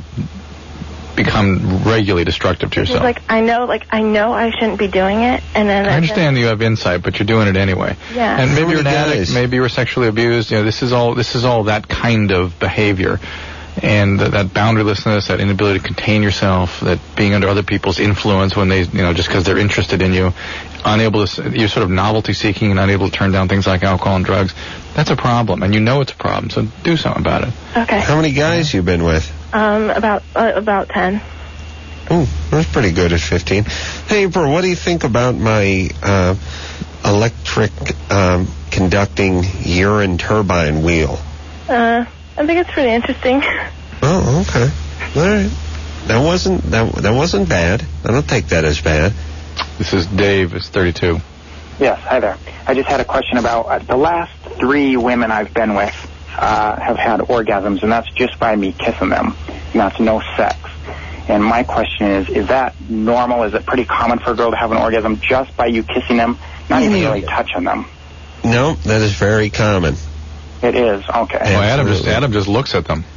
become regularly destructive to It's yourself. like I know, like I know I shouldn't be doing it, and then I understand you have insight, but you're doing it anyway. Yeah. And How maybe you're an many addict, guys? maybe you were sexually abused. You know, this is all this is all that kind of behavior, and th- that boundarylessness, that inability to contain yourself, that being under other people's influence when they, you know, just because they're interested in you, unable to, s- you're sort of novelty seeking and unable to turn down things like alcohol and drugs. That's a problem, and you know it's a problem. So do something about it. Okay. How many guys you been with? Um, about uh, about ten. Ooh, that's pretty good at fifteen. Hey, April, what do you think about my uh, electric um, conducting urine turbine wheel? Uh, I think it's pretty interesting. Oh, okay. All right. That wasn't that that wasn't bad. I don't take that as bad. This is Dave. It's thirty-two. Yes, hi there. I just had a question about uh, the last three women I've been with uh, have had orgasms, and that's just by me kissing them, and that's no sex. And my question is, is that normal? Is it pretty common for a girl to have an orgasm just by you kissing them, not even really touching them? No, that is very common. It is, okay. Well, Adam just Adam just looks at them.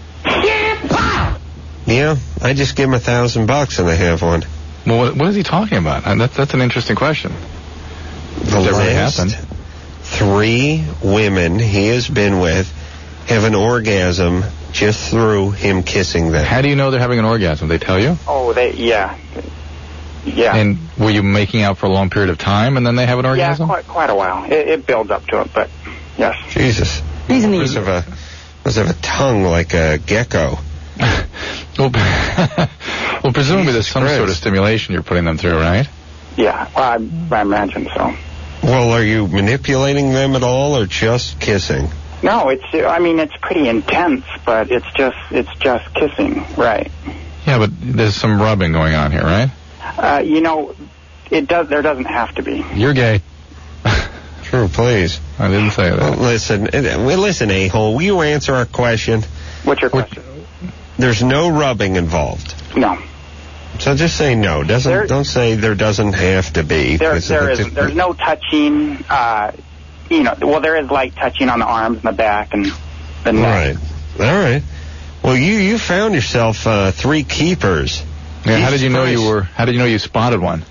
Yeah, I just give him a thousand bucks and I have one. Well, what, what is he talking about? Uh, that's that's an interesting question. The Has that really last happened? three women he has been with have an orgasm just through him kissing them. How do you know they're having an orgasm? They tell you? Oh, they, yeah. Yeah. And were you making out for a long period of time, and then they have an orgasm? Yeah, quite, quite a while. It, it builds up to it, but yes. Jesus. He's an must have a must have a tongue like a gecko. well, well, presumably there's some sort of stimulation you're putting them through, right? Yeah, well, I, I imagine so. Well, are you manipulating them at all, or just kissing? No, it's, I mean, it's pretty intense, but it's just, it's just kissing, right? Yeah, but there's some rubbing going on here, right? Uh, you know, it does, there doesn't have to be. You're gay. True, please. I didn't say that. Well, listen, uh, well, listen, a-hole, will you answer our question? What's your question? There's no rubbing involved. No. So just say no. Doesn't There- don't say there doesn't have to be. There, because there if is, it's- there's no touching, uh, you know, well, there is light touching on the arms and the back and the neck. Right. All right. Well, you you found yourself uh, three keepers. Yeah, how Jesus did you know you Christ. were? How did you know you spotted one?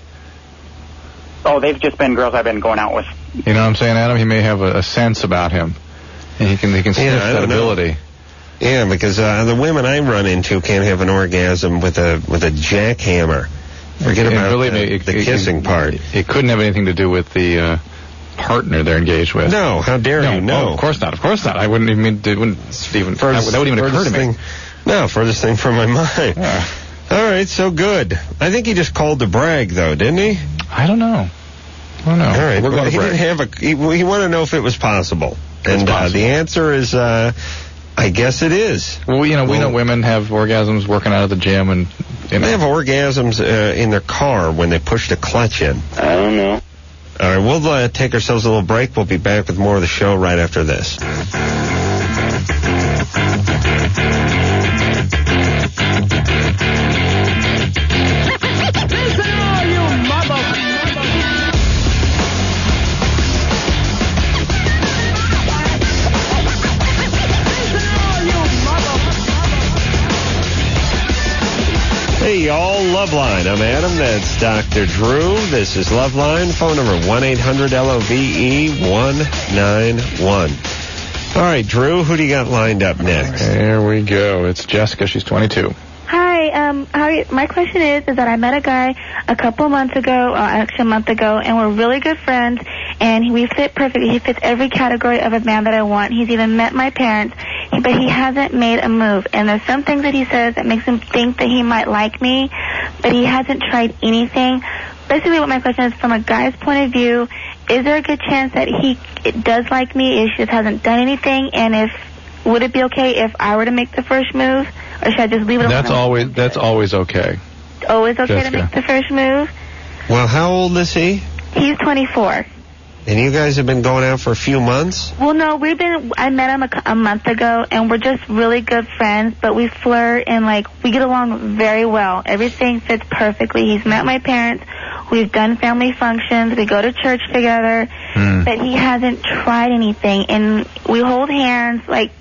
Oh, they've just been girls I've been going out with. You know what I'm saying, Adam? He may have a, a sense about him, and he can he can sniff Yeah, I that don't know. ability. Yeah, because uh, the women I run into can't have an orgasm with a with a jackhammer. Forget And about believe the, me, it, the it- kissing it, part. It couldn't have anything to do with the uh, partner they're engaged with. No, how dare no, you? No, oh, of course not. Of course not. I wouldn't even mean. It wouldn't even. Furthest, that wouldn't even occur to me. Thing, no, furthest thing from my mind. Yeah. All right, so good. I think he just called to brag, though, didn't he? I don't know. I don't know. All right, we're well, going to he brag. didn't have a. He, he wanted to know if it was possible, It's and uh, possible. the answer is, uh, I guess it is. Well, you know, we Well- know women have orgasms working out at the gym, and you know. They have orgasms uh, in their car when they push the clutch in. I don't know. All right, we'll uh, take ourselves a little break. We'll be back with more of the show right after this. Hey, y'all, Loveline. I'm Adam. That's Doctor Drew. This is Loveline. Phone number one eight hundred L O V E one nine one. All right, Drew, who do you got lined up next? There we go. It's Jessica. She's twenty-two. Hi, um, how are you? My question is, is that I met a guy a couple months ago, uh, actually a month ago, and we're really good friends, and we fit perfectly. He fits every category of a man that I want. He's even met my parents, but he hasn't made a move. And there's some things that he says that makes him think that he might like me, but he hasn't tried anything. Basically, what my question is, from a guy's point of view, is there a good chance that he does like me, if he just hasn't done anything, and if would it be okay if I were to make the first move, or should I just leave it alone? That's always that's always okay. Always okay Jessica. to make the first move? Well, how old is he? He's twenty-four. And you guys have been going out for a few months? Well, no, we've been, I met him a, cou- a month ago, and we're just really good friends, but we flirt, and, like, we get along very well. Everything fits perfectly. He's met my parents. We've done family functions. We go to church together. Mm. But he hasn't tried anything, and we hold hands, like,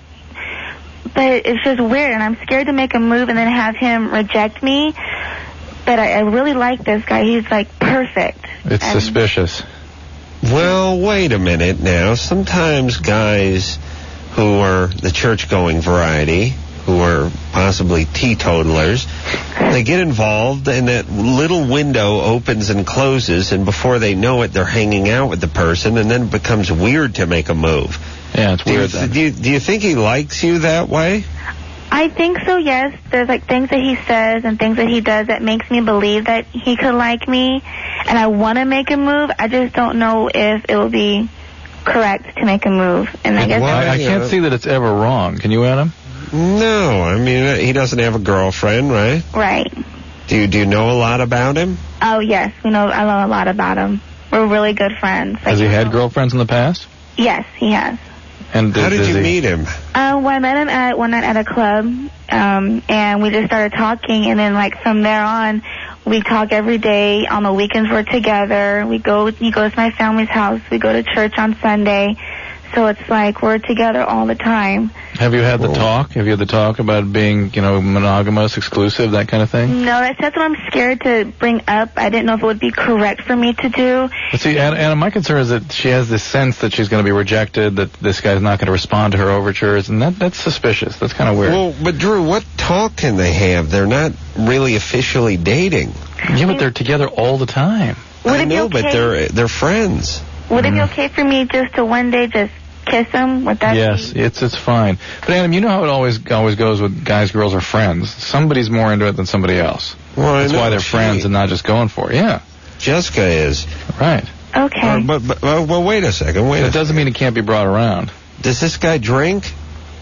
but it's just weird, and I'm scared to make a move and then have him reject me. But I, I really like this guy. He's, like, perfect. It's And- suspicious. Well, wait a minute now. Sometimes guys who are the church-going variety, who are possibly teetotalers, they get involved, and that little window opens and closes, and before they know it, they're hanging out with the person, and then it becomes weird to make a move. Yeah, it's Do you, weird then. do you, do you think he likes you that way? I think so, yes. There's, like, things that he says and things that he does that makes me believe that he could like me, and I want to make a move. I just don't know if it will be correct to make a move. And I guess I, I can't see that it's ever wrong. Can you, Adam? No, I mean, he doesn't have a girlfriend, right? Right. Do you, do you know a lot about him? Oh, yes. We know, I know a lot about him. We're really good friends. Has he had girlfriends in the past? Yes, he has. And How does- did does you he- meet him? Uh, well, I met him at one night at a club, um, and we just started talking, and then, like, from there on, we talk every day. On the weekends, we're together. We go, he goes to my family's house. We go to church on Sunday. So it's like we're together all the time. Have you had the talk? Have you had the talk about being, you know, monogamous, exclusive, that kind of thing? No, that's, that's what I'm scared to bring up. I didn't know if it would be correct for me to do. But see, Anna, Anna, my concern is that she has this sense that she's going to be rejected, that this guy's not going to respond to her overtures, and that that's suspicious. That's kind of weird. Well, but Drew, what talk can they have? They're not really officially dating. Yeah, but they're together all the time. Would I it be know, but okay- they're they're friends. Would it be okay for me just to one day just kiss him? Would that Yes, it's it's fine. But Adam, you know how it always always goes with guys, girls, or friends. Somebody's more into it than somebody else. Well, I That's know. why they're She- friends and not just going for it. Yeah, Jessica is. right. Okay. Uh, but, but uh, well, wait a second. Wait. It A doesn't mean it can't be brought around. Does this guy drink?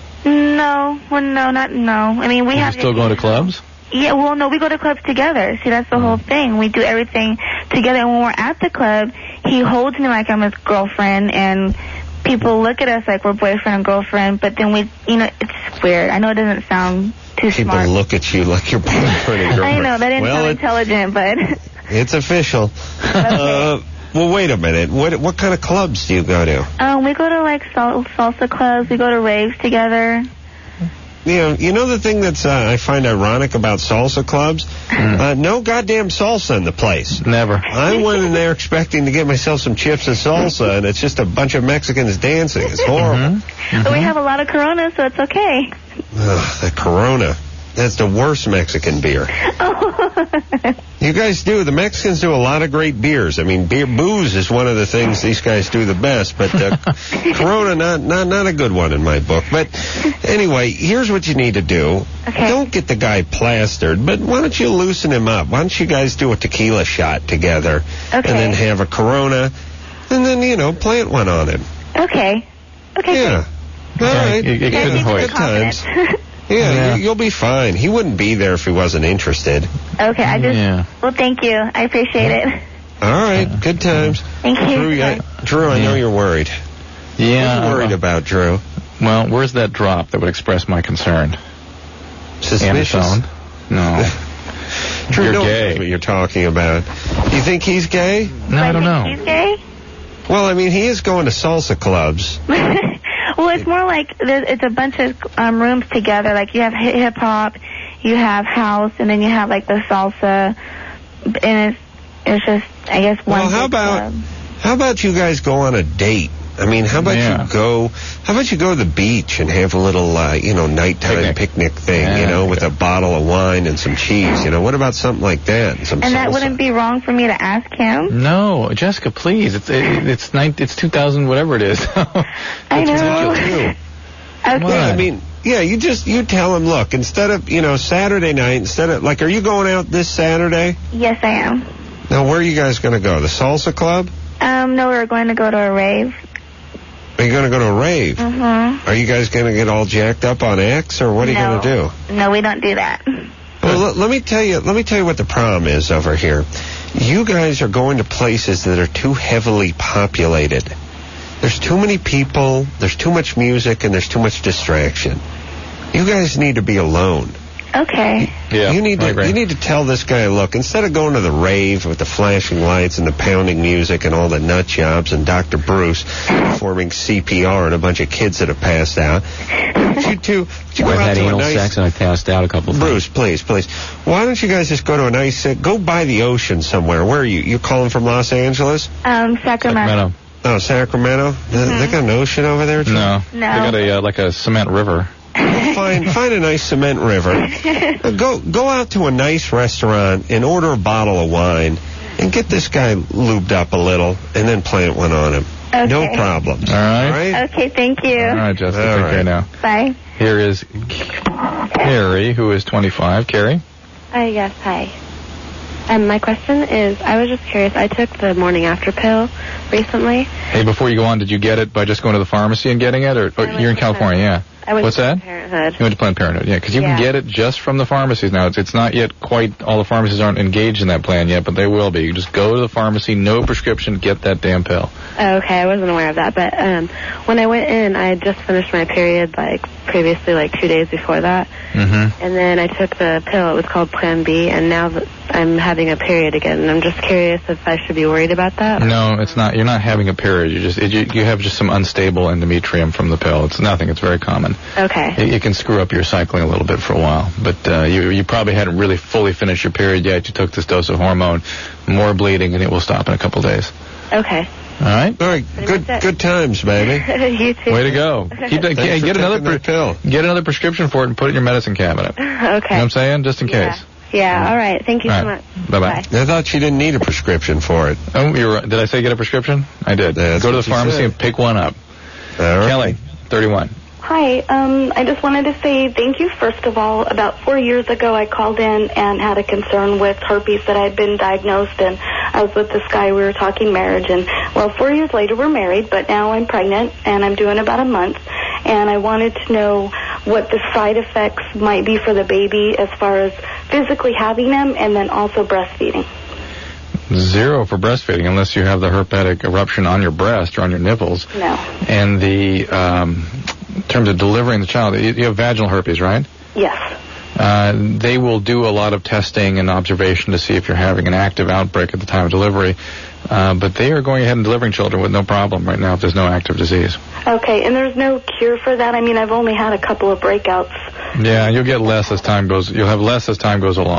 No, well, no, not no. I mean, we Are you have still going to clubs? Yeah, well, no, we go to clubs together. See, that's the whole thing. We do everything together. And when we're at the club, he holds me like I'm his girlfriend, and people look at us like we're boyfriend and girlfriend. But then we, you know, it's weird. I know it doesn't sound too People smart. look at you like you're boyfriend and girlfriend. I know, that didn't well, sound it- intelligent, but it's official. uh, well, wait a minute. What what kind of clubs do you go to? um, we go to, like, sal- salsa clubs. We go to raves together. You know, you know the thing that's uh, I find ironic about salsa clubs? Uh, no goddamn salsa in the place. Never. I went in there expecting to get myself some chips and salsa, and it's just a bunch of Mexicans dancing. It's horrible. Mm-hmm. But we have a lot of Corona, so it's okay. Ugh, the Corona. That's the worst Mexican beer. You guys do. The Mexicans do a lot of great beers. I mean, beer booze is one of the things these guys do the best. But uh, Corona, not, not not a good one in my book. But anyway, here's what you need to do. Okay. Don't get the guy plastered, but why don't you loosen him up? Why don't you guys do a tequila shot together, Okay. and then have a Corona, and then you know plant one on him. Okay. Okay. Yeah. All right. It, it Guys couldn't seem so wait. Good times. confident. Yeah, Yeah. You, you'll be fine. He wouldn't be there if he wasn't interested. Okay, I just, Yeah. well, thank you. I appreciate it. All right, good times. Thank you. Drew, I, Drew, I know you're worried. Yeah. What are you worried about, Drew? Well, where's that drop that would express my concern? Suspicious. Anderson? No. Drew You're knows gay. what you're talking about. You think he's gay? No, I don't know. He's gay? Well, I mean, he is going to salsa clubs. Well, it's more like there, it's a bunch of um, rooms together. Like you have hip hop, you have house, and then you have like the salsa, and it's it's just I guess one. Well, how big about club. how about you guys go on a date? I mean, how about Yeah. you go? How about you go to the beach and have a little, uh, you know, nighttime picnic, Picnic. thing, Yeah, you know, with okay. a bottle of wine and some cheese. You know, what about something like that? Some And that salsa? wouldn't be wrong for me to ask him. No, Jessica, please. It's it, it's nine, it's two thousand whatever it is. I That's know. what you do. Okay. Well, I mean, yeah, you just, you tell him, look, instead of, you know, Saturday night, instead of, like, are you going out this Saturday? Yes, I am. Now, where are you guys going to go? The salsa club? Um, no, we were going to go to a rave. Are you going to go to a rave? Mm-hmm. Are you guys going to get all jacked up on X, or what are you No. going to do? No, we don't do that. Well, let, let me tell you, let me tell you what the problem is over here. You guys are going to places that are too heavily populated. There's too many people, there's too much music, and there's too much distraction. You guys need to be alone. Okay. Yeah, you need I to agree. you need to tell this guy, look, instead of going to the rave with the flashing lights and the pounding music and all the nut jobs and Doctor Bruce performing C P R and a bunch of kids that have passed out, you two, you go I've out had to a anal nice sex and I passed out a couple of times. Bruce, please, please. Why don't you guys just go to a nice, uh, go by the ocean somewhere? Where are you? You calling from Los Angeles? Um, Sacramento. Oh, Sacramento. They- They got an ocean over there too? No. No. They got a uh, like a cement river. Find find a nice cement river. Uh, Go go out to a nice restaurant and order a bottle of wine and get this guy lubed up a little and then plant one on him. Okay. No problems. All right. All right? Okay, thank you. All right, Jessica. All Take right. care now. Bye. Here is Carrie, who is twenty-five. Carrie? Uh, yes, hi. Um, my question is, I was just curious, I took the morning after pill recently. Hey, before you go on, did you get it by just going to the pharmacy and getting it? Or, or you're in California, yeah. I went What's to that? Parenthood. You went to Planned Parenthood, yeah, because you Yeah. can get it just from the pharmacies now. It's, it's not yet quite, all the pharmacies aren't engaged in that plan yet, but they will be. You just go to the pharmacy, no prescription, get that damn pill. Oh, okay, I wasn't aware of that. But um, when I went in, I had just finished my period, like, previously, like, two days before that. Mm-hmm. And then I took the pill. It was called Plan B, and now that I'm having a period again. And I'm just curious if I should be worried about that. No, it's not. You're not having a period. You just it, you, you have just some unstable endometrium from the pill. It's nothing. It's very common. Okay. It, it can screw up your cycling a little bit for a while, but uh, you you probably hadn't really fully finished your period yet. You took this dose of hormone, more bleeding, and it will stop in a couple days. Okay. All right. All right. Good much it. good times, baby. You too. Way to go. Keep that, Thanks get, for get another taking that pill. get another prescription for it and put it in your medicine cabinet. You know what Okay. I'm saying? Just in Yeah. case. Yeah, all right. Thank you All so right. much. Bye-bye. I thought she didn't need a prescription for it. Oh, you're right. Did I say get a prescription? I did. That's Go to the what you pharmacy said. and pick one up. All right. Kelly, thirty-one. Hi, um, I just wanted to say thank you, first of all. About four years ago, I called in and had a concern with herpes that I'd been diagnosed, and I was with this guy. We were talking marriage, and, well, four years later, we're married, but now I'm pregnant, and I'm doing about a month, and I wanted to know what the side effects might be for the baby as far as physically having them and then also breastfeeding. Zero for breastfeeding unless you have the herpetic eruption on your breast or on your nipples. No. And the, um, in terms of delivering the child, you you have vaginal herpes, right? Yes. Uh, they will do a lot of testing and observation to see if you're having an active outbreak at the time of delivery. Uh, but they are going ahead and delivering children with no problem right now if there's no active disease. Okay, and there's no cure for that? I mean, I've only had a couple of breakouts. Yeah, you'll get less as time goes. You'll have less as time goes along.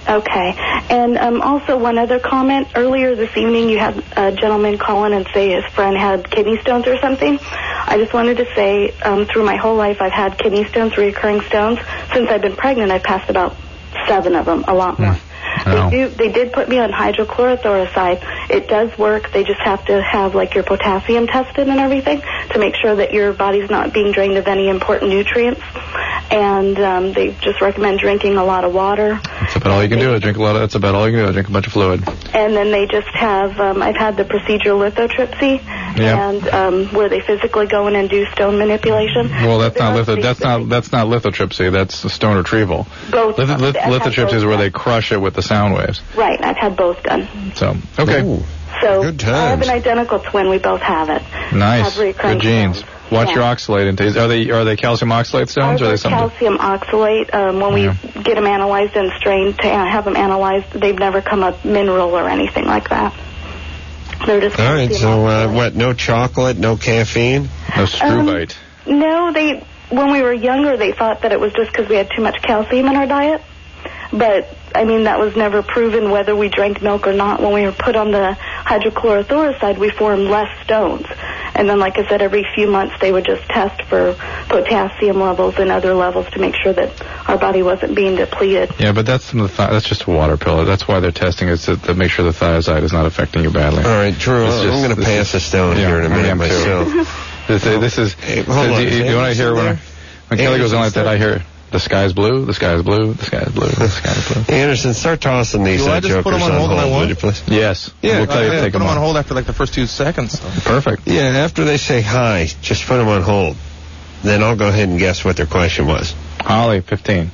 Okay. And um, also one other comment. Earlier this evening you had a gentleman call in and say his friend had kidney stones or something. I just wanted to say um, through my whole life I've had kidney stones, recurring stones. Since I've been pregnant I've passed about seven of them, a lot more. No. They do. They did put me on hydrochlorothiazide. It does work. They just have to have like your potassium tested and everything to make sure that your body's not being drained of any important nutrients. And um, they just recommend drinking a lot of water. That's about all you can do. Is drink a lot of. That's about all you can do. Is drink a bunch of fluid. And then they just have. Um, I've had the procedure lithotripsy, Yep. and um, where they physically go in and do stone manipulation. Well, that's not litho. That's not. That's not lithotripsy. That's stone retrieval. Both. Lith- lith- I've had lithotripsy both is where done. they crush it with the sound waves. Right. I've had both done. So okay. So Good I have times. an identical twin. We both have it. Nice. Have recurring Good genes. stones. Watch Yeah. your oxalate intake. Are they are they calcium oxalate stones or are they Ours are something? calcium oxalate. Um, when we get them analyzed and strained to uh, have them analyzed, they've never come up mineral or anything like that. They're just All right, calcium so uh, what, no chocolate, no caffeine? No struvite. Um, No, they. When we were younger, they thought that it was just because we had too much calcium in our diet. But I mean, that was never proven whether we drank milk or not. When we were put on the hydrochlorothiazide, we formed less stones. And then, like I said, every few months they would just test for potassium levels and other levels to make sure that our body wasn't being depleted. Yeah, but that's from the thi- that's just a water pill. That's why they're testing it to, to make sure the thiazide is not affecting you badly. All right, Drew, It's I'm just- going to this pass is- the stone yeah, here in a I minute am too. myself. This, uh, this is. Hey, hold so on, do you, is you want to Anderson hear when, there? when Kelly goes on like that? I Anderson hear the sky's blue, the sky's blue, the sky's blue, the sky's blue. Anderson, start tossing these Do uh, I just put jokers them on hold when I want? would you please? Yes. Yeah, we'll tell you I, to I take put them them on off. hold after like the first two seconds. Perfect. Yeah, after they say hi, just put them on hold. Then I'll go ahead and guess what their question was. Holly, fifteen.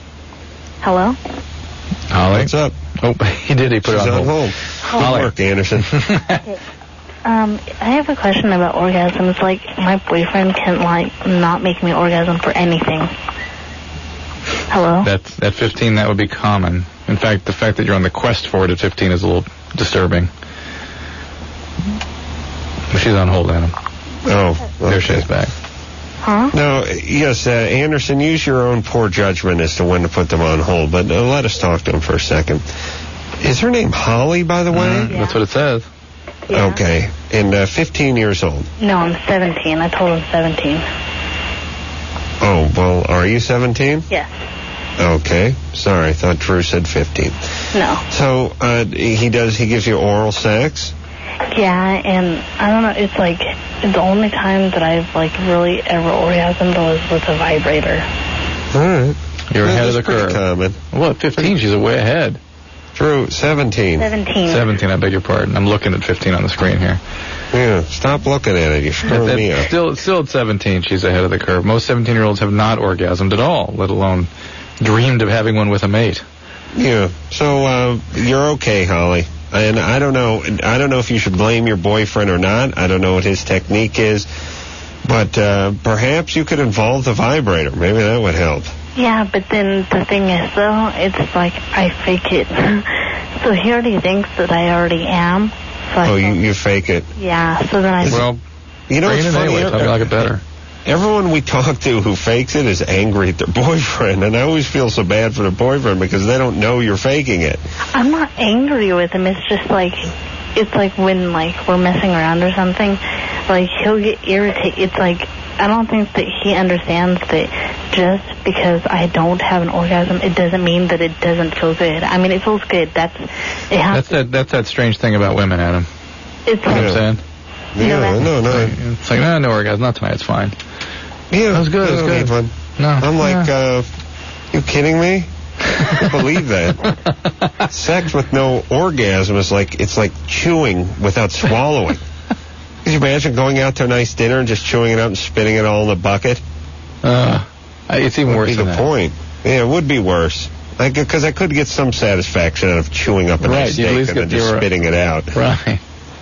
Hello? Holly. What's up? Oh, he did. He put She's it on on hold. hold. Holly. Good work, Anderson. Um, I have a question about orgasms. Like, my boyfriend can, like, not make me orgasm for anything. Hello? That's at fifteen. That would be common. In fact, the fact that you're on the quest for it at fifteen is a little disturbing. She's on hold, Adam. Oh, okay. There she is back. Huh? No, yes, uh, Anderson, use your own poor judgment as to when to put them on hold, but uh, let us talk to him for a second. Is her name Holly, by the way? Mm, That's what it says. Yeah. Okay, and uh, fifteen years old. No, I'm seventeen. I told him seventeen. Oh, well, are you seventeen? Yes. Okay, sorry, I thought Drew said fifteen. No. So, uh, he does, he gives you oral sex? Yeah, and I don't know, it's like, the only time that I've, like, really ever orgasmed was with a vibrator. All right. You're Yeah, ahead of that's the pretty curve. common. What, fifteen? She's way ahead. Drew, seventeen. seventeen. seventeen, I beg your pardon. I'm looking at fifteen on the screen here. Yeah, stop looking at it. You're screwing At- me at- up. Still, still at seventeen, she's ahead of the curve. Most seventeen-year-olds have not orgasmed at all, let alone dreamed of having one with a mate. Yeah, so uh, you're okay, Holly. And I don't know, I don't know if you should blame your boyfriend or not. I don't know what his technique is. But uh, perhaps you could involve the vibrator. Maybe that would help. Yeah, but then the thing is, though, it's like I fake it. So he already thinks that I already am. So I Oh, you, feel- you fake it. Yeah, so then I... Well, You know bring what's it in funny? anyway. Tell me like it better. Everyone we talk to who fakes it is angry at their boyfriend, and I always feel so bad for their boyfriend because they don't know you're faking it. I'm not angry with him. It's just like, it's like when, like, we're messing around or something, like, he'll get irritated. It's like, I don't think that he understands that just because I don't have an orgasm, it doesn't mean that it doesn't feel good. I mean, it feels good. That's, it has That's that, that's that strange thing about women, Adam. It's You know what I'm like, saying? Yeah, no, no. It's like, no, no orgasm, not tonight, it's fine. Yeah, That was good, I that was don't good. need one. No. I'm like, yeah. uh, you kidding me? I can't believe that. Sex with no orgasm is like, it's like chewing without swallowing. Could you imagine going out to a nice dinner and just chewing it up and spitting it all in the bucket? Uh, it's even Would worse be than the that. point. Yeah, it would be worse. Like, because I could get some satisfaction out of chewing up a Right, nice you'd at steak least and then get just your- spitting it out. Right.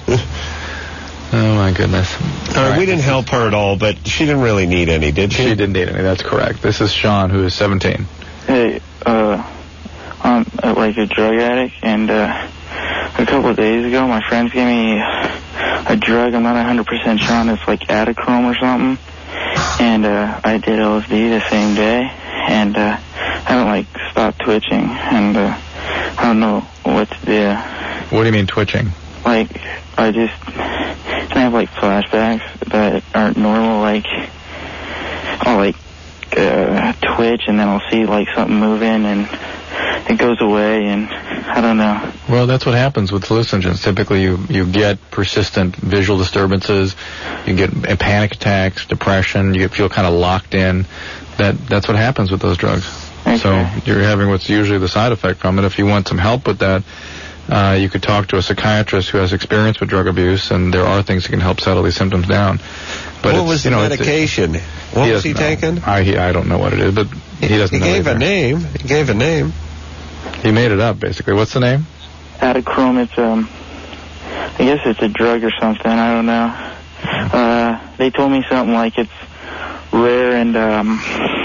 Oh, my goodness. All right, we didn't help her at all, but she didn't really need any, did she? She didn't need any, that's correct. This is Sean, who is seventeen. Hey, uh, I'm uh, like a drug addict, and uh, a couple of days ago, my friends gave me a drug. I'm not one hundred percent sure on. It's like Adachrome or something, and uh, I did L S D the same day, and uh, I haven't like stopped twitching, and uh, I don't know what to do. What do you mean twitching? Like, I just, I have like flashbacks that aren't normal. Like, I'll like uh, twitch, and then I'll see like something moving, and it goes away, and I don't know. Well, that's what happens with hallucinogens. Typically, you, you get persistent visual disturbances, you get panic attacks, depression, you get, feel kind of locked in. That That's what happens with those drugs. Okay. So you're having what's usually the side effect from it. If you want some help with that, uh, you could talk to a psychiatrist who has experience with drug abuse, and there are things that can help settle these symptoms down. But what was the you know, medication? It, what he was he know. taking? I, he, I don't know what it is, but he doesn't he know gave either. a name. He gave a name. He made it up, basically. What's the name? Adachrome. It's um, I guess it's a drug or something. I don't know. Uh, they told me something like it's rare and um.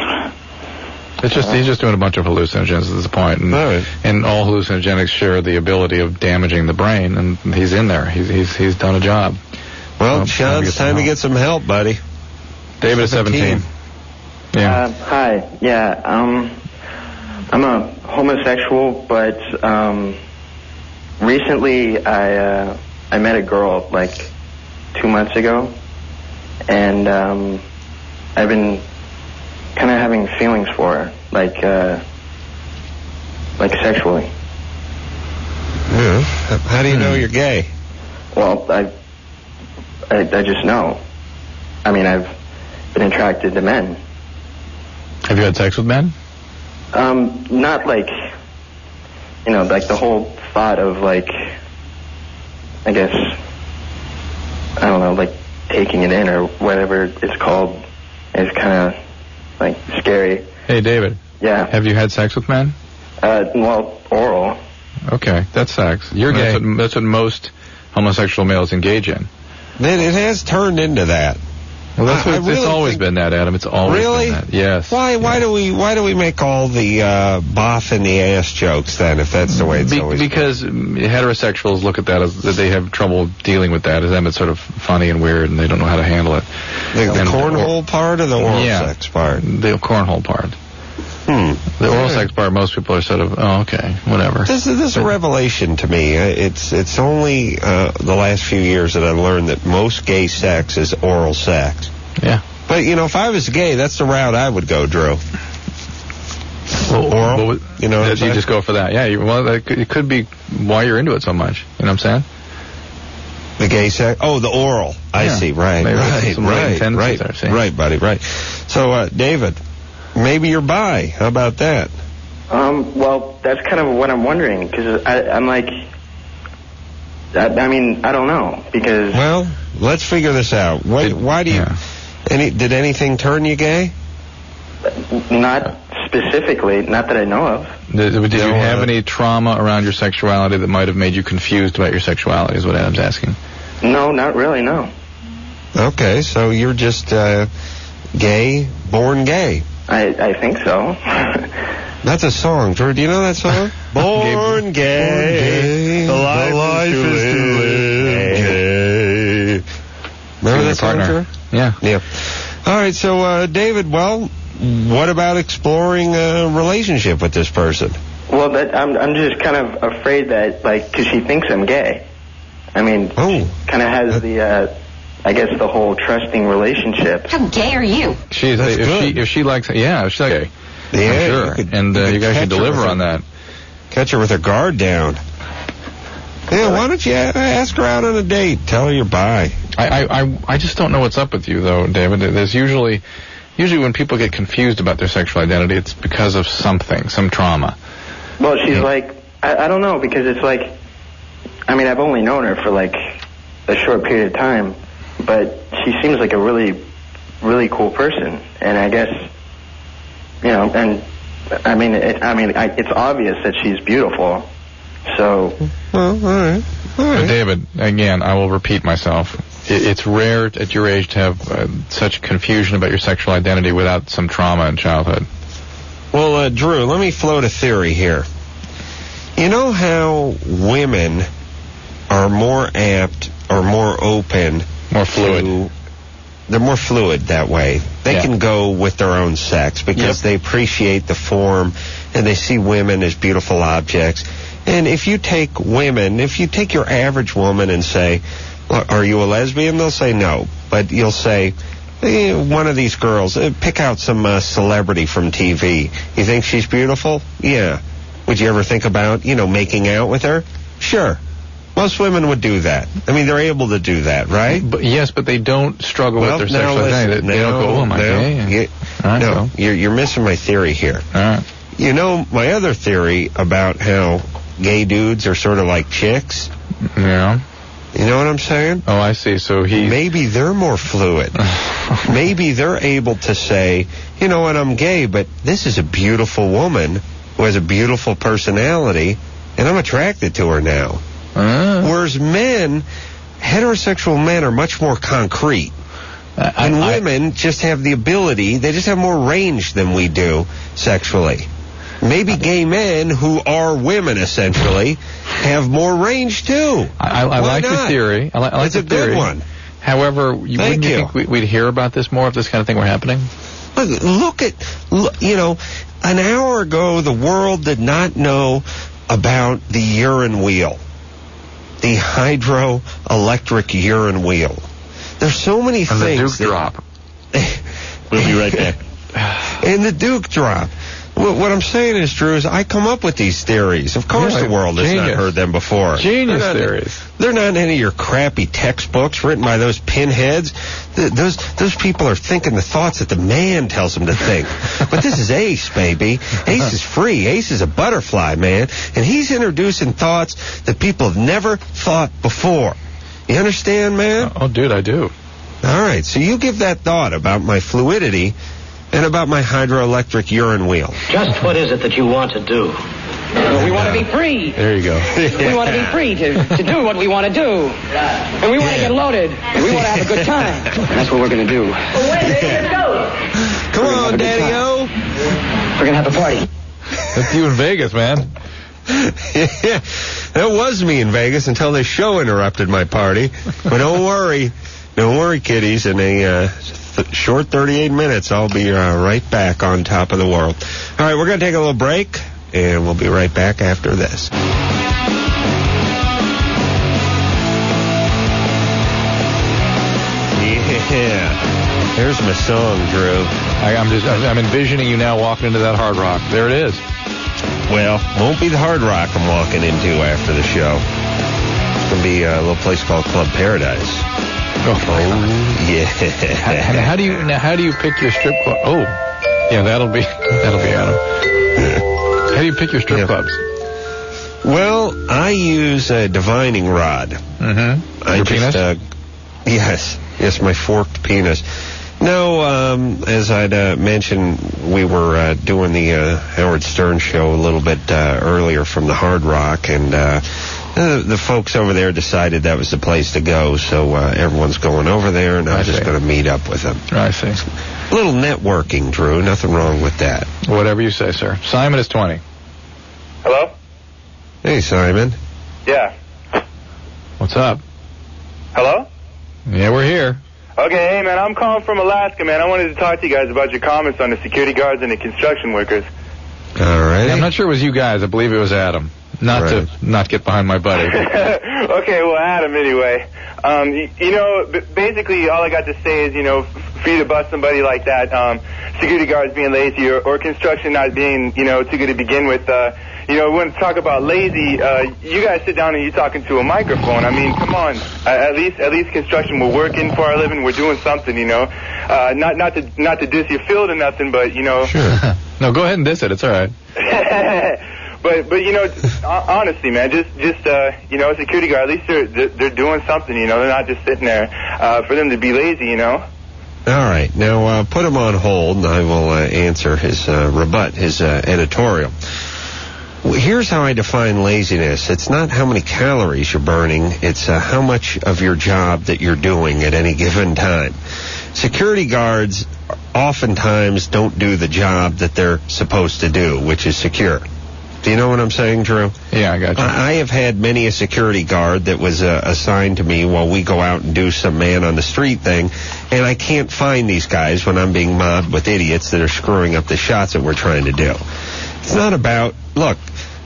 It's just, he's just doing a bunch of hallucinogens at this point, and, right. and all hallucinogenics share the ability of damaging the brain, and he's in there. He's he's he's done a job. Well, um, Sean, it's time to get some help, buddy. David is seventeen. Yeah. Uh, hi. Yeah. Um, I'm a homosexual, but um, recently I uh, I met a girl like two months ago, and um, I've been kind of having feelings for her, like uh, like sexually. Yeah. How do you know you're gay? Well, I, I I just know. I mean, I've been attracted to men. Have you had sex with men? Um, not like, you know, like the whole thought of like, I guess, I don't know, like taking it in or whatever it's called is kind of like scary. Hey, David. Yeah. Have you had sex with men? Uh, well, oral. Okay, that's sex. You're gay. That's what, that's what most homosexual males engage in. Then it has turned into that. Well, that's what I it's, really it's always think, been that, Adam. It's always really? been that. Yes. Why? Why yeah. do we? Why do we make all the uh, boff and the ass jokes then? If that's the way it's Be- always because been. heterosexuals look at that as that they have trouble dealing with that. As them, it's sort of funny and weird, and they don't know how to handle it. The, the and, cornhole or, part or the oral yeah, sex part? The cornhole part. Hmm. The oral sex part, most people are sort of, oh, okay, whatever. This is this is a revelation to me. Uh, It's it's only uh, the last few years that I've learned that most gay sex is oral sex. Yeah. But, you know, if I was gay, that's the route I would go, Drew. Well, oral, well, you know, that you just go for that. Yeah. You, well, that could, it could be why you're into it so much. You know what I'm saying? The gay sex. Oh, the oral. I Yeah. see. Right. Maybe Right. some Right. latent Right. tendencies there, see? Right, buddy. Right. So, uh, David, maybe you're bi. How about that? Um, well, that's kind of what I'm wondering, because I'm like, I, I mean, I don't know, because... Well, let's figure this out. What, Did, why do you... Yeah. Any, did anything turn you gay? Not specifically, not that I know of. Did, did you No, have uh, any trauma around your sexuality that might have made you confused about your sexuality, is what Adam's asking. No, not really, no. Okay, so you're just uh, gay, born gay. I, I think so. That's a song, Drew. Do you know that song? Born gay, the life, the life is to live gay. Remember that song, Drew? Yeah. Yeah. All right, so, uh, David, well, what about exploring a relationship with this person? Well, that, I'm I'm just kind of afraid that, like, because she thinks I'm gay. I mean, oh. kind of has the, uh, I guess, the whole trusting relationship. How gay are you? She's, That's if good. she if she likes, yeah, if she's like, okay. Yeah, I'm sure. you could- and you uh, could you guys catch should her deliver with on a- that. Catch her with her guard down. Yeah, why don't you a- ask her out on a date? Tell her you're bi. I, I, I, I just don't know what's up with you, though, David. There's usually, usually when people get confused about their sexual identity, it's because of something, some trauma. Well, she's like, I, I don't know, because it's like, I mean, I've only known her for like a short period of time, but she seems like a really, really cool person, and I guess, you know, and I mean, it, I mean, I, it's obvious that she's beautiful, so. Well, all right. All Uh, right. David, again, I will repeat myself. It, it's rare at your age to have uh, such confusion about your sexual identity without some trauma in childhood. Well, uh, Drew, let me float a theory here. You know how women are more apt or more open, more fluid. To, they're more fluid that way. They Yeah. can go with their own sex because Yep. they appreciate the form and they see women as beautiful objects. And if you take women, if you take your average woman and say, well, are you a lesbian? They'll say no. But you'll say, eh, one of these girls, eh, pick out some uh, celebrity from T V. You think she's beautiful? Yeah. Would you ever think about, you know, making out with her? Sure. Most women would do that. I mean, they're able to do that, right? But, yes, but they don't struggle well, with their now sexual listen, identity. They, they now, don't go, oh, am I now, gay? You, All right, no, so. you're, you're missing my theory here. All right. You know, my other theory about how gay dudes are sort of like chicks? Yeah. You know what I'm saying? Oh, I see. So he... Maybe they're more fluid. Maybe they're able to say, you know what, I'm gay, but this is a beautiful woman who has a beautiful personality, and I'm attracted to her now. Uh. Whereas men, heterosexual men are much more concrete. Uh, and I, women I, just have the ability, they just have more range than we do sexually. Maybe gay men who are women, essentially, have more range, too. I, I like not? the theory. I, li- I like it's the a theory. good one. However, you, wouldn't you, you think we, we'd hear about this more if this kind of thing were happening? Look, look at, look, you know, an hour ago, the world did not know about the urine wheel, the hydroelectric urine wheel. There's so many and things. The Duke drop. We'll be right back. And the Duke drop. What I'm saying is, Drew, is I come up with these theories. Of course yeah, the world has genius. not heard them before. Genius they're not, theories. They're not in any of your crappy textbooks written by those pinheads. Th- those those people are thinking the thoughts that the man tells them to think. But this is Ace, baby. Ace is free. Ace is a butterfly, man. And he's introducing thoughts that people have never thought before. You understand, man? Oh, dude, I do. All right, so you give that thought about my fluidity and about my hydroelectric urine wheel. Just what is it that you want to do? Well, we want to be free. There you go. We want to be free to, to do what we want to do. And we want to get loaded. And we want to have a good time. That's what we're going to do. Well, wait, let's go. Come on, Daddy-O. We're going to have a party. That's you in Vegas, man. Yeah, that was me in Vegas until this show interrupted my party. But don't worry. Don't worry, kiddies. In a uh, th- short thirty-eight minutes, I'll be uh, right back on top of the world. All right, we're going to take a little break, and we'll be right back after this. Yeah. There's my song, Drew. I, I'm just, I'm envisioning you now walking into that Hard Rock. There it is. Well, won't be the Hard Rock I'm walking into after the show. It's going to be a little place called Club Paradise. Oh, oh yeah. And how do you now? How do you pick your strip club? Oh, yeah, that'll be that'll be Adam. How do you pick your strip yeah. clubs? Well, I use a divining rod. Mm-hmm. I your just, penis? Uh, yes, yes, my forked penis. No, um, as I'd uh, mentioned, we were uh, doing the uh, Howard Stern show a little bit uh, earlier from the Hard Rock, and uh, the, the folks over there decided that was the place to go, so uh, everyone's going over there, and I'm I just going to meet up with them. I see. A little networking, Drew. Nothing wrong with that. Whatever you say, sir. Simon is twenty. Hello? Hey, Simon. Yeah. What's up? Hello? Yeah, we're here. Okay, hey, man, I'm calling from Alaska, man. I wanted to talk to you guys about your comments on the security guards and the construction workers. All right. Yeah, I'm not sure it was you guys. I believe it was Adam. Not right. to not get behind my buddy. Okay, well, Adam, anyway. Um, you, you know, b- basically, all I got to say is, you know, f- for you to bust somebody like that, um, security guards being lazy or, or construction not being, you know, too good to begin with, uh, you know, when to talk about lazy, uh, you guys sit down and you're talking to a microphone. I mean, come on. Uh, at least, at least construction, we're working for our living. We're doing something, you know. Uh, not, not to, not to diss your field or nothing, but, you know. Sure. No, go ahead and diss it. It's all right. But, but you know, honestly, man, just, just, uh, you know, a security guard, at least they're, they're, they're doing something, you know. They're not just sitting there, uh, for them to be lazy, you know. All right. Now, uh, put him on hold, and I will, uh, answer his, uh, rebut, his, uh, editorial. Here's how I define laziness. It's not how many calories you're burning. It's uh, how much of your job that you're doing at any given time. Security guards oftentimes don't do the job that they're supposed to do, which is secure. Do you know what I'm saying, Drew? Yeah, I got you. I have had many a security guard that was uh, assigned to me while we go out and do some man-on-the-street thing, and I can't find these guys when I'm being mobbed with idiots that are screwing up the shots that we're trying to do. It's not about, look,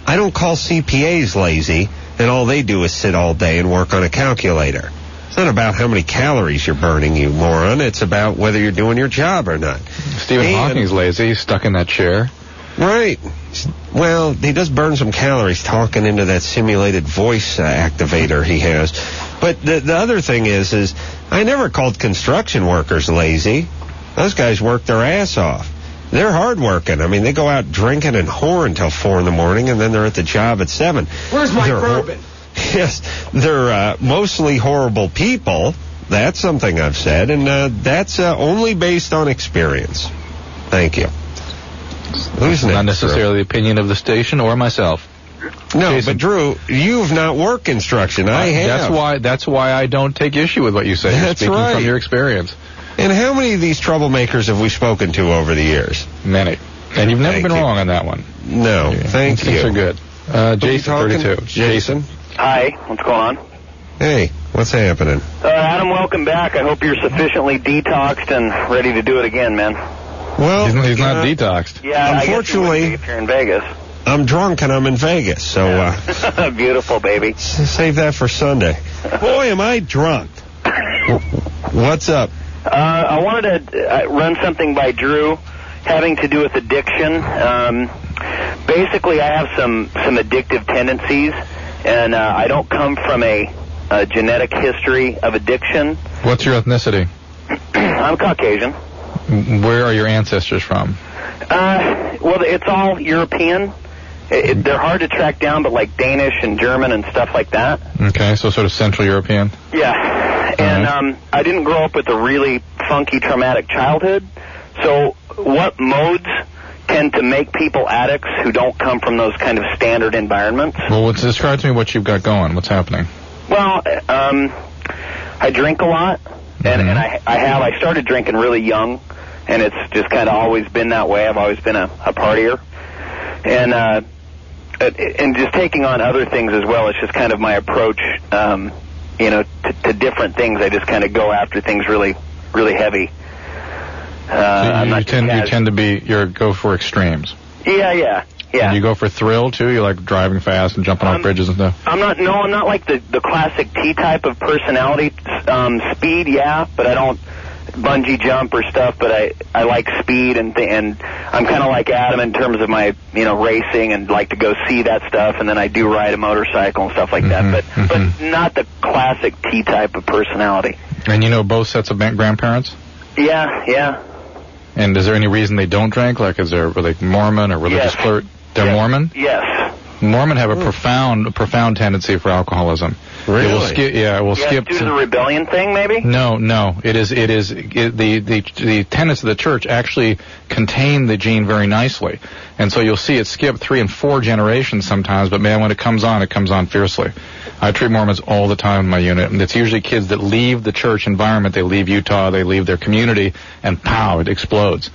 I don't call C P As lazy, and all they do is sit all day and work on a calculator. It's not about how many calories you're burning, you moron. It's about whether you're doing your job or not. Stephen and, Hawking's lazy. He's stuck in that chair. Right. Well, he does burn some calories talking into that simulated voice uh, activator he has. But the, the other thing is, is I never called construction workers lazy. Those guys work their ass off. They're hard working. I mean, they go out drinking and whoring until four in the morning, and then they're at the job at seven. Where's my they're bourbon? Ho- yes, they're uh, mostly horrible people. That's something I've said, and uh, that's uh, only based on experience. Thank you. Who's next? Not necessarily the opinion of the station or myself. No, Jason. but Drew, you've not worked construction. I have. That's why. That's why I don't take issue with what you say. That's You're speaking right. from your experience. And how many of these troublemakers have we spoken to over the years? Many. And you've never Thank been you. wrong on that one. No, Yeah. thank Things you. are good. Uh, Jason, thirty-two. Jason. Hi, what's going on? Hey, what's happening? Uh, Adam, welcome back. I hope you're sufficiently detoxed and ready to do it again, man. Well, he's, he's not uh, detoxed. Yeah, unfortunately, I guess you would be if you're in Vegas. I'm drunk and I'm in Vegas, so uh, Beautiful, baby. s- save that for Sunday. Boy, am I drunk. What's up? Uh, I wanted to uh, run something by Drew having to do with addiction. Um, basically, I have some, some addictive tendencies, and uh, I don't come from a, a genetic history of addiction. What's your ethnicity? I'm Caucasian. Where are your ancestors from? Uh, well, it's all European. It, it, they're hard to track down, but like Danish and German and stuff like that. Okay, so sort of Central European. Yeah, and um, I didn't grow up with a really funky, traumatic childhood. So what modes tend to make people addicts who don't come from those kind of standard environments? Well, what's, describe to me what you've got going. What's happening? Well, um, I drink a lot, and, Mm-hmm. and I, I have. I started drinking really young, and it's just kind of always been that way. I've always been a, a partier. And uh, and just taking on other things as well. It's just kind of my approach, um, you know, to, to different things. I just kind of go after things really, really heavy. Uh, So I'm you, not you tend just you as- tend to be you go for extremes. Yeah, yeah, yeah. And you go for thrill too. You like driving fast and jumping off bridges and stuff. I'm not. No, I'm not like the the classic T type of personality. Um, speed, yeah, but I don't bungee jump or stuff. But I I like speed and th- and I'm kind of like Adam in terms of my you know racing and like to go see that stuff. And then I do ride a motorcycle and stuff like that. But but not the classic T type of personality. And you know both sets of ban- grandparents. Yeah, yeah. And is there any reason they don't drink? Like, is there like Mormon or religious Yes. clergy? They're Mormon. Yes. Mormon have a profound, a profound tendency for alcoholism. Really? It will skip. Yeah, it will Yeah, skip. due to the rebellion thing, maybe. No, no. It is. It is. It, the the the tenets of the church actually contain the gene very nicely, and so you'll see it skip three and four generations sometimes. But man, when it comes on, it comes on fiercely. I treat Mormons all the time in my unit, and it's usually kids that leave the church environment. They leave Utah, they leave their community, and pow, it explodes.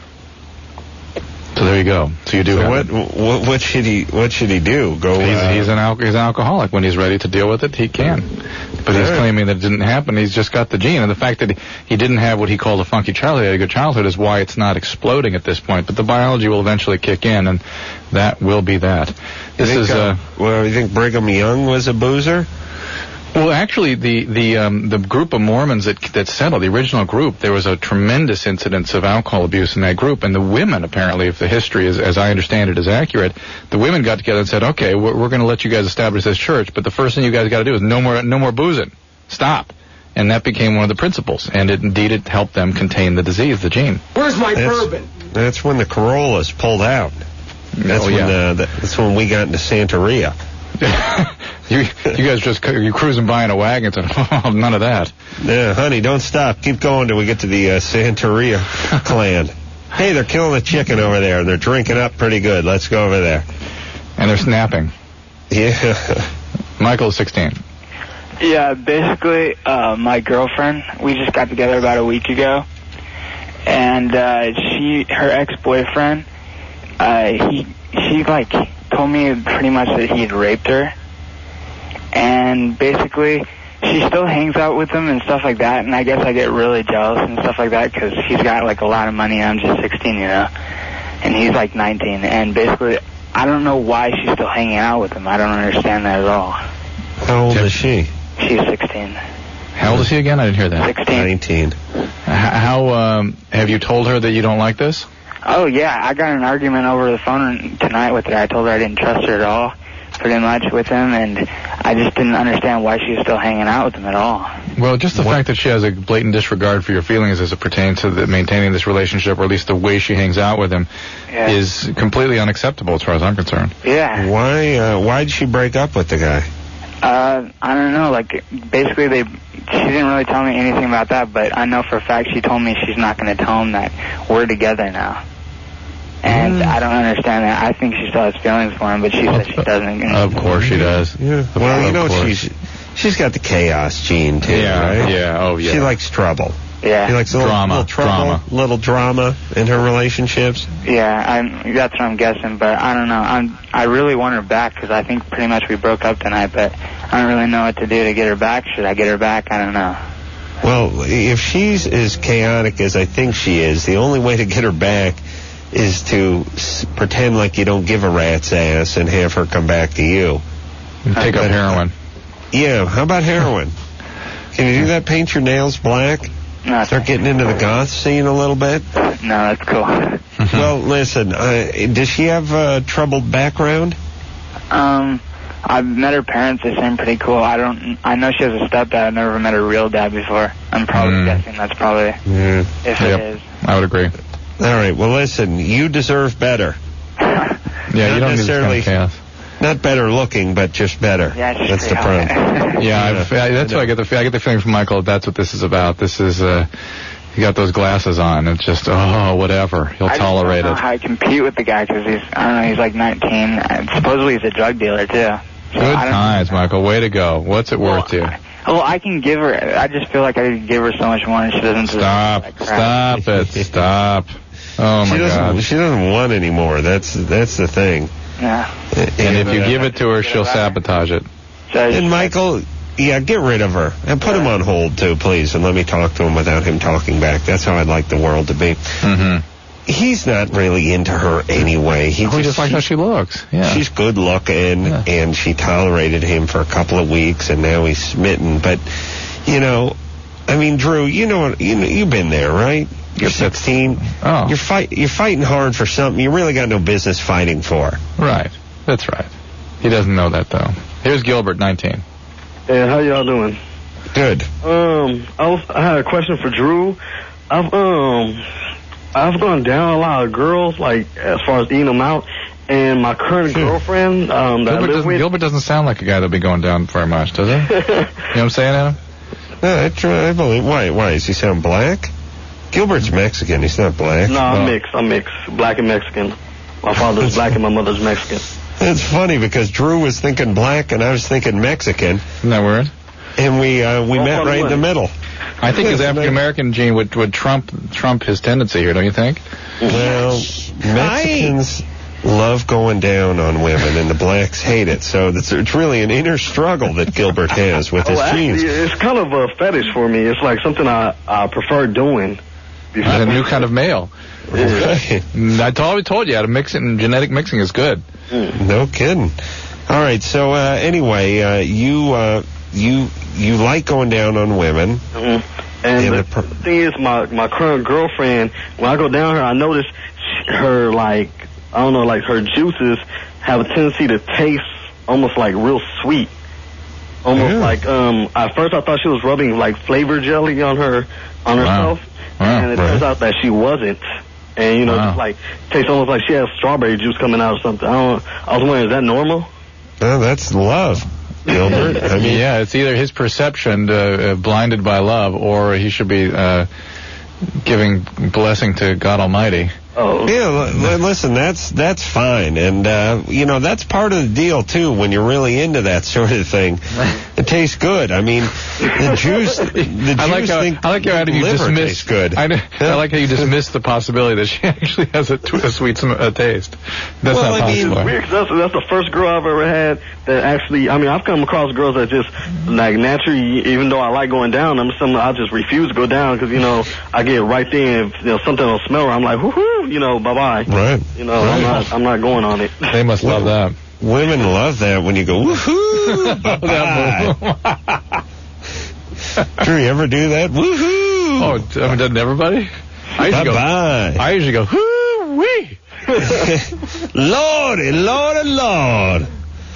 So there you go. So you do. So have what, it. what what should he what should he do? Go. He's, uh, he's an al- he's an alcoholic. When he's ready to deal with it, he can. But he's Right. claiming that it didn't happen. He's just got the gene, and the fact that he, he didn't have what he called a funky childhood, he had a good childhood, is why it's not exploding at this point. But the biology will eventually kick in, and that will be that. This you think, is. uh, Uh, well, you think Brigham Young was a boozer? Well, actually, the the um, the group of Mormons that that settled, the original group, there was a tremendous incidence of alcohol abuse in that group, and the women, apparently, if the history is, as I understand it, is accurate, the women got together and said, "Okay, we're, we're going to let you guys establish this church, but the first thing you guys got to do is no more no more boozing, stop." And that became one of the principles, and it indeed it helped them contain the disease, the gene. Where's my That's- bourbon? That's when the Corollas pulled out. That's Oh, when yeah. uh, that, that's when we got into Santeria. you you guys just you cruising by in a wagon and said, "Oh, none of that." Yeah, honey, don't stop. Keep going till we get to the uh, Santeria clan. Hey, they're killing the chicken over there. They're drinking up pretty good. Let's go over there. And they're snapping. Yeah. Michael is sixteen. Yeah, basically, uh, my girlfriend, we just got together about a week ago, and uh, she, her ex-boyfriend, uh, he, she like told me pretty much that he had raped her, and basically, she still hangs out with him and stuff like that, and I guess I get really jealous and stuff like that because he's got like a lot of money and I'm just sixteen, you know, and he's like nineteen, and basically, I don't know why she's still hanging out with him. I don't understand that at all. How old is she? She's sixteen. How old is he again? I didn't hear that. sixteen. nineteen. How, um, have you told her that you don't like this? Oh, yeah. I got in an argument over the phone tonight with her. I told her I didn't trust her at all, pretty much, with him, and I just didn't understand why she was still hanging out with him at all. Well, just the what? fact that she has a blatant disregard for your feelings as it pertains to the, maintaining this relationship, or at least the way she hangs out with him, yeah. is completely unacceptable as far as I'm concerned. Yeah. Why, uh, why'd she break up with the guy? Uh, I don't know. Like, basically, they she didn't really tell me anything about that, but I know for a fact she told me she's not going to tell him that we're together now. And mm. I don't understand that. I think she still has feelings for him, but she says she doesn't. Of course she does. Yeah. Well, you know, she's she's got the chaos gene, too, yeah, right? Yeah, oh, yeah. She likes trouble. Yeah. She likes a little drama, little trouble, drama. little drama in her relationships. Yeah, I'm, that's what I'm guessing, but I don't know. I'm, I really want her back because I think pretty much we broke up tonight, but I don't really know what to do to get her back. Should I get her back? I don't know. Well, if she's as chaotic as I think she is, the only way to get her back is to s- pretend like you don't give a rat's ass and have her come back to you. And take up heroin. Yeah, how about heroin? Can you do that? Paint your nails black? No, Start getting into the goth scene a little bit? No, that's cool. Well, listen, uh, does she have a troubled background? Um, I've met her parents. They seem pretty cool. I don't. I know she has a stepdad. I've never met her real dad before. I'm probably mm. guessing that's probably yeah. if yep. it is. I would agree. All right. Well, listen, you deserve better. yeah, Not you don't necessarily. need this kind of chaos. Not better looking, but just better. Yeah, just that's the problem. yeah, I've, I, that's why I get the I get the feeling from Michael. That's what this is about. This is uh, he got those glasses on. It's just oh, whatever. He'll I tolerate just don't know it. how I compete with the guy because he's I don't know. He's like nineteen. And supposedly he's a drug dealer too. So Good times, Michael. Way to go. What's it well, worth to you? I, well, I can give her. I just feel like I could give her so much more, and she doesn't. Stop. Like Stop it. Stop. Oh my she doesn't, God. She doesn't want anymore. That's that's the thing. Yeah. And, and if you give it to her, she'll sabotage it. And Michael, yeah, get rid of her. And put him on hold, too, please, and let me talk to him without him talking back. That's how I'd like the world to be. Mm-hmm. He's not really into her anyway. He oh, just, just like how she looks. Yeah. She's good looking, yeah. and she tolerated him for a couple of weeks, and now he's smitten. But, you know, I mean, Drew, you know, you know you've been there, right? You're sixteen. Oh. You're fight. You're fighting hard for something you really got no business fighting for. Right. That's right. He doesn't know that though. Here's Gilbert, nineteen. Hey, how y'all doing? Good. Um, I, was, I had a question for Drew. I've um, I've gone down a lot of girls, like as far as eating them out, and my current hmm. girlfriend, um, that Gilbert I live doesn't, with. Gilbert doesn't sound like a guy that'll be going down very much, does he? You know what I'm saying, Adam? No, I, try, I believe. Why? Why does he sound black? Gilbert's Mexican. He's not black. No, I'm well, mixed. I'm mixed. Black and Mexican. My father's black and my mother's Mexican. It's funny because Drew was thinking black and I was thinking Mexican. Isn't that weird? And we uh, we well, met right in the middle. I think his African American gene would would trump trump his tendency here, don't you think? Well, Mexicans love going down on women, and the blacks hate it. So it's, it's really an inner struggle that Gilbert has with his well, genes. Actually, it's kind of a fetish for me. It's like something I, I prefer doing. It's a new kind of male. Right. I always told you how to mix it, and genetic mixing is good. Mm. No kidding. All right. So uh, anyway, uh, you uh, you you like going down on women. Mm-hmm. And, and the, the pr- thing is, my my current girlfriend, when I go down her, I notice her like I don't know, like her juices have a tendency to taste almost like real sweet. Almost yeah. like um. At first, I thought she was rubbing like flavor jelly on her on herself. Wow. Wow, and it right. turns out that she wasn't. And, you know, wow. just like, tastes almost like she has strawberry juice coming out or something. I don't I was wondering, is that normal? Well, that's love, Gilbert. I mean, yeah, it's either his perception, uh, blinded by love, or he should be uh, giving blessing to God Almighty. Oh. Yeah, l- l- listen, that's that's fine. And, uh, you know, that's part of the deal, too, when you're really into that sort of thing. It tastes good. I mean, the juice, the juice I like how, think I like how you liver dismiss, tastes good. I, I like how you dismiss the possibility that she actually has a, tw- a sweet sm- a taste. That's well, not I mean, possible. It's weird, 'cause that's, that's the first girl I've ever had that actually, I mean, I've come across girls that just, like, naturally, even though I like going down, I'm some, I just refuse to go down because, you know, I get right there and, if, you know, something will smell her, I'm like, whoo-hoo. woohoo, you know, bye-bye. Right. You know, right. I'm not I'm not going on it. They must love that. Women love that when you go, woohoo, bye-bye. Drew, you ever do that? Woohoo! Oh, haven't done everybody? I usually Bye-bye. Go, I usually go, hoo-wee. Lordy, Lordy, Lord.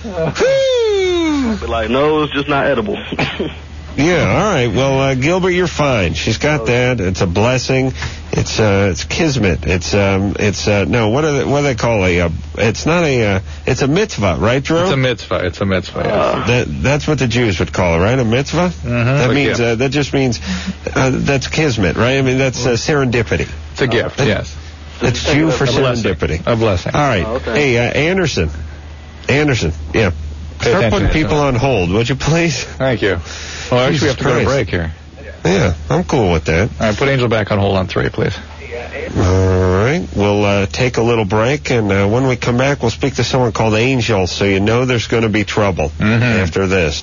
Be like, no, it's just not edible. Yeah, all right. Well, uh, Gilbert, you're fine. She's got that. It's a blessing. It's uh, it's kismet. It's um, it's uh, no. What are they, what do they call a? Uh, it's not a. Uh, it's a mitzvah, right, Drew? It's a mitzvah. It's a mitzvah. Yes. Uh, that that's what the Jews would call it, right? A mitzvah. Mm-hmm. That Like, means yeah. uh, that just means uh, that's kismet, right? I mean that's uh, serendipity. It's a gift. Uh, yes. That's Jew for a blessing. serendipity. A blessing. All right. Oh, okay. Hey, uh, Anderson. Anderson. Yeah. Pay Start attention putting to people on hold, would you please? Thank you. Well, actually, Jesus we have to go to Christ. break here. Yeah, I'm cool with that. All right, put Angel back on hold on three, please. All right, we'll uh, take a little break, and uh, when we come back, we'll speak to someone called Angel, so you know there's going to be trouble mm-hmm. after this.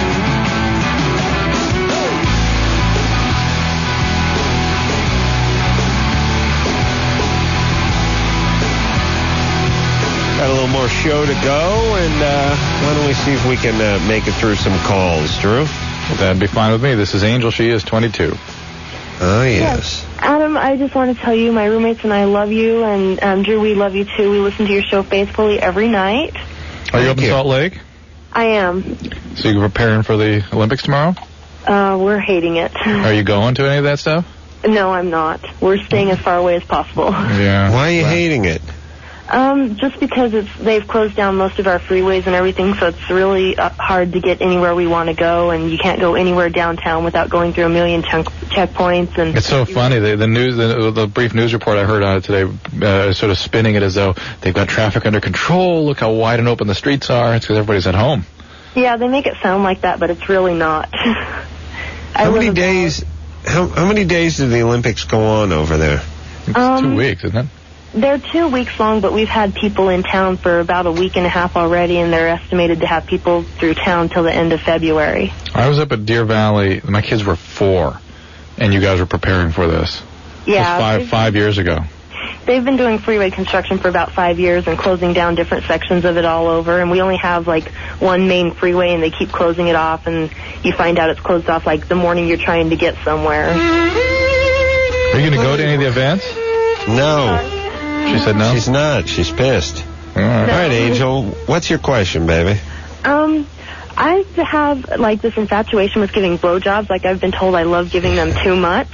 Got a little more show to go, and uh, why don't we see if we can uh, make it through some calls, Drew? That'd be fine with me. This is Angel. She is twenty-two. Oh, yes. Adam, I just want to tell you, my roommates and I love you, and um, Drew, we love you too. We listen to your show faithfully every night. Are you up in Salt Lake? I am. So you're preparing for the Olympics tomorrow? Uh, we're hating it. Are you going to any of that stuff? No, I'm not. We're staying as far away as possible. Yeah. Why are you hating it? Um, just because it's they've closed down most of our freeways and everything, so it's really uh, hard to get anywhere we want to go, and you can't go anywhere downtown without going through a million chunk- checkpoints. And it's so funny. The, the news, the, the brief news report I heard on it today, uh, is sort of spinning it as though they've got traffic under control. Look how wide and open the streets are. It's because everybody's at home. Yeah, they make it sound like that, but it's really not. How many days? How, how many days do the Olympics go on over there? It's Um, two weeks, isn't it? They're two weeks long, but we've had people in town for about a week and a half already, and they're estimated to have people through town till the end of February. I was up at Deer Valley. My kids were four, and you guys were preparing for this. Yeah. It was five five years ago. They've been doing freeway construction for about five years and closing down different sections of it all over, and we only have like one main freeway, and they keep closing it off, and you find out it's closed off like the morning you're trying to get somewhere. Are you going to go to any of the events? No. She said no? She's not. She's pissed. All right, No. All right, Angel, what's your question, baby? Um, I have like this infatuation with giving blowjobs. Like I've been told I love giving them too much.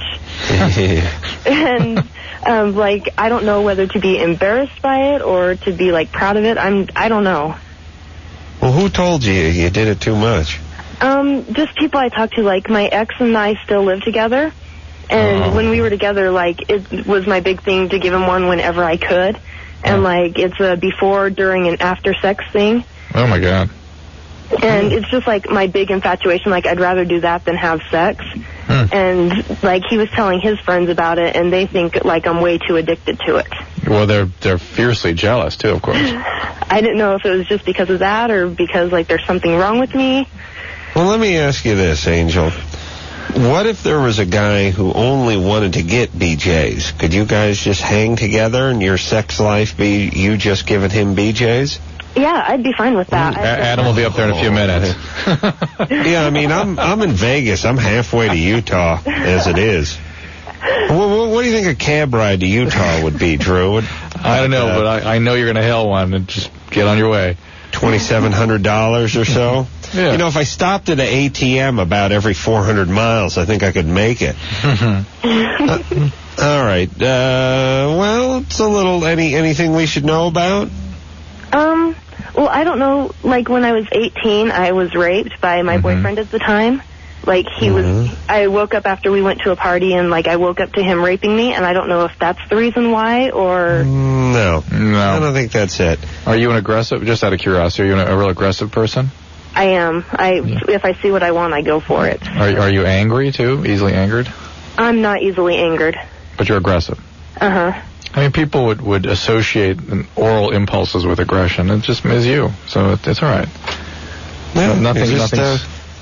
And um, like I don't know whether to be embarrassed by it or to be like proud of it. I'm I don't know. Well, who told you you did it too much? Um, just people I talk to. Like my ex and I still live together, and Oh. when we were together, like it was my big thing to give him one whenever I could, and like it's a before, during, and after sex thing. Oh, my God. And it's just like my big infatuation. Like I'd rather do that than have sex. Hmm. And like he was telling his friends about it, and they think like I'm way too addicted to it. Well, they're they're fiercely jealous, too, of course. I didn't know if it was just because of that or because like there's something wrong with me. Well, let me ask you this, Angel. What if there was a guy who only wanted to get B Js? Could you guys just hang together and your sex life be you just giving him B Js? Yeah, I'd be fine with that. A- Adam will be up there in a few minutes. Yeah, I mean, I'm I'm in Vegas. I'm halfway to Utah as it is. What, what, what do you think a cab ride to Utah would be, Drew? Would, I don't know, but I, I know you're going to hail one, and just get on your way. twenty-seven hundred dollars or so? Yeah. You know, if I stopped at an A T M about every four hundred miles, I think I could make it. uh, all right. Uh, well, it's a little, any anything we should know about? Um, well, I don't know. Like when I was eighteen, I was raped by my Mm-hmm. boyfriend at the time. Like he was, I woke up after we went to a party, and like I woke up to him raping me, and I don't know if that's the reason why or. No. No. I don't think that's it. Are you an aggressive, just out of curiosity, are you an, a real aggressive person? I am. I if I see what I want, I go for it. Are, are you angry, too? Easily angered? I'm not easily angered. But you're aggressive. Uh huh. I mean, people would, would associate oral impulses with aggression. It just is you, so it, it's all right. No, nothing, it's just, nothing's, uh,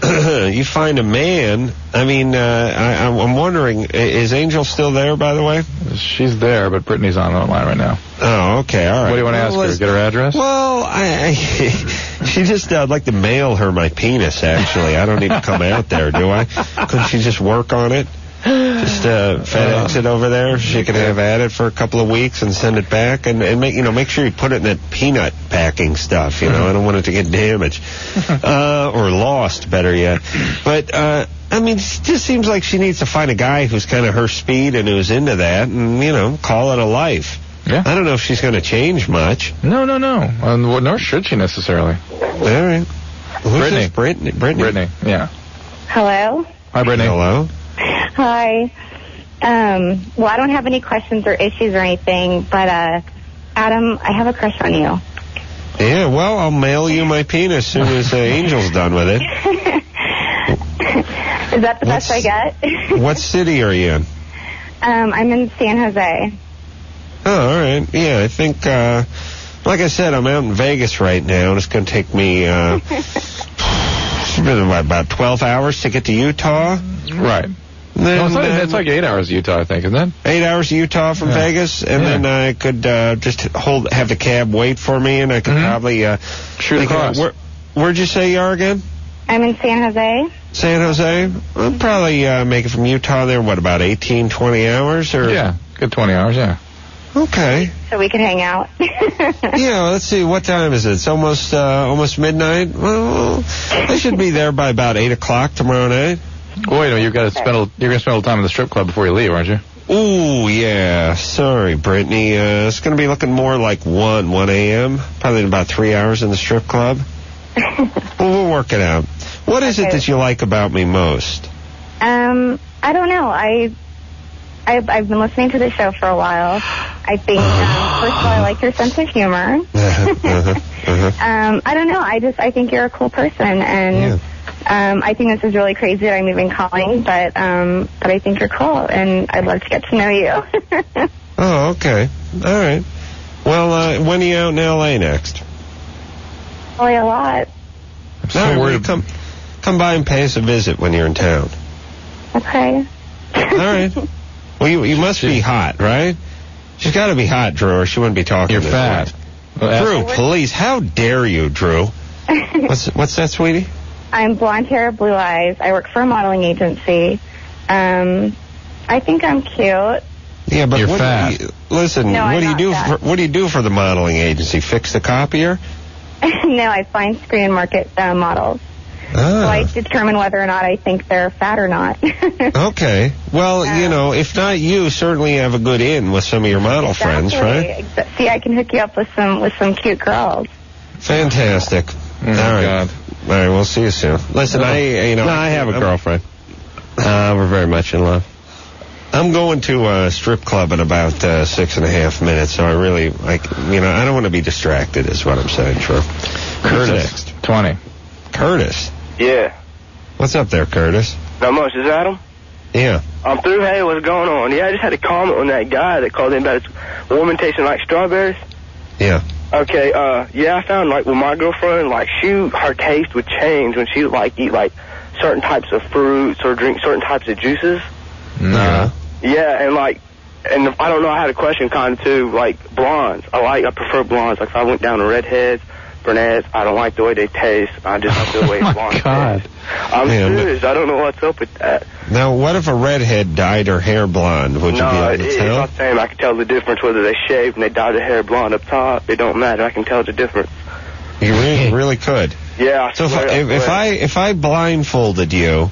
you find a man. I mean, uh, I, I'm wondering, is Angel still there, by the way? She's there, but Brittany's on the line right now. Oh, okay, all right. What do you want to well, ask her? Get her address? Well, I, I she just, uh, I'd like to mail her my penis, actually. I don't need to come out there, do I? Couldn't she just work on it? Just uh, FedEx it over there. She can have at it for a couple of weeks and send it back, and, and make you know make sure you put it in that peanut packing stuff. You know, I don't want it to get damaged uh, or lost. Better yet, but uh, I mean, it just seems like she needs to find a guy who's kind of her speed and who's into that, and you know, call it a life. Yeah. I don't know if she's going to change much. No, no, no. Um, well, nor should she necessarily. All right. Who's Brittany. This? Brittany. Brittany. Brittany. Yeah. Hello. Hi, Brittany. Hello. Hi. Um, well, I don't have any questions or issues or anything, but, uh, Adam, I have a crush on you. Yeah, well, I'll mail you my penis as soon as uh, Angel's done with it. Is that the What's, best I get? What city are you in? Um, I'm in San Jose. Oh, all right. Yeah, I think, uh, like I said, I'm out in Vegas right now, and it's going to take me, uh, it's been about twelve hours to get to Utah. Right. Then, no, it's, like, um, it's like eight hours to Utah, I think, isn't it? Eight hours to Utah from yeah. Vegas, and yeah. then I could uh, just hold, have the cab wait for me, and I could mm-hmm. probably uh, shoot across. Where, where'd you say you are again? I'm in San Jose. San Jose? I'll probably uh, make it from Utah there, what, about eighteen, twenty hours? Or? Yeah, good twenty hours, yeah. Okay. So we can hang out. Yeah, let's see, what time is it? It's almost uh, almost midnight. Well, I should be there by about eight o'clock tomorrow night. Well, wait a minute, you've got to spend a, you're going to spend a little time in the strip club before you leave, aren't you? Ooh, yeah. Sorry, Brittany. Uh, it's going to be looking more like one, one a.m. Probably in about three hours in the strip club. Well, we'll work it out. What is okay. it that you like about me most? Um, I don't know. I, I've, I've been listening to the show for a while. I think, um, first of all, I like your sense of humor. uh-huh, uh-huh. Um, I don't know. I just, I think you're a cool person, and... Yeah. Um, I think this is really crazy that I'm even calling, but um, but I think you're cool, and I'd love to get to know you. Oh, okay. All right. Well, uh, when are you out in L A next? Probably a lot. No, worry. Come, come by and pay us a visit when you're in town. Okay. All right. Well, you you must be hot, right? She's got to be hot, Drew, or she wouldn't be talking. You're this fat. Well, Drew, please, how dare you, Drew? What's what's that, sweetie? I'm blonde hair, blue eyes. I work for a modeling agency. Um, I think I'm cute. Yeah, but You're what fat. Do you, listen, no, what I'm do you not do? fat. For, what do you do for the modeling agency? Fix the copier? No, I find screen and market uh, models. Ah. So I determine whether or not I think they're fat or not. Okay. Well, um, you know, if not you, certainly have a good in with some of your model exactly. friends, right? Exa- See, I can hook you up with some with some cute girls. Fantastic. Oh, All right. God. All right, we'll see you soon. Listen, no. I, you know, no, I have a I'm, girlfriend. Uh, we're very much in love. I'm going to a strip club in about uh, six and a half minutes, so I really, like, you know, I don't want to be distracted, is what I'm saying, True. Curtis, twenty. Curtis? Yeah. What's up there, Curtis? Not much. Is Adam? Yeah. I'm through. Hey, what's going on? Yeah, I just had a comment on that guy that called in about his woman tasting like strawberries. Yeah. Okay, uh, yeah, I found, like, with my girlfriend, like, she, her taste would change when she would, like, eat, like, certain types of fruits or drink certain types of juices. No. Yeah, and, like, and I don't know, I had a question kind of, too, like, blondes. I like, I prefer blondes. Like, if I went down to redheads, brunettes, I don't like the way they taste. I just like the way oh blondes God. taste. I'm yeah, serious. I don't know what's up with that. Now, what if a redhead dyed her hair blonde? Would no, you be able to it, tell? No, it's not the same. I can tell the difference whether they shaved and they dyed their hair blonde up top. It don't matter. I can tell the difference. You really, really could. Yeah, I So swear, if, I, I if, if swear. I if I blindfolded you,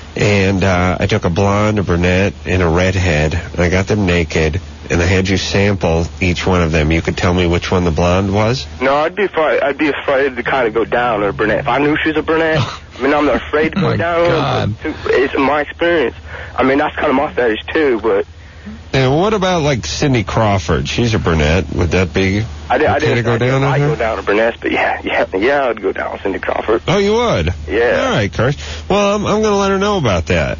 and uh, I took a blonde, a brunette, and a redhead, and I got them naked, and I had you sample each one of them, you could tell me which one the blonde was? No, I'd be afraid. I'd be afraid to kind of go down on a brunette. If I knew she was a brunette, I mean, I'm not afraid to go my down on her. but It's my experience. I mean, that's kind of my fetish too. But And what about like Cindy Crawford? She's a brunette. Would that be I, did, I okay didn't. to go I, down I'd on her? go down on brunettes, but yeah, yeah, yeah, I'd go down on Cindy Crawford. Oh, you would? Yeah. All right, Kurt. Well, I'm, I'm going to let her know about that.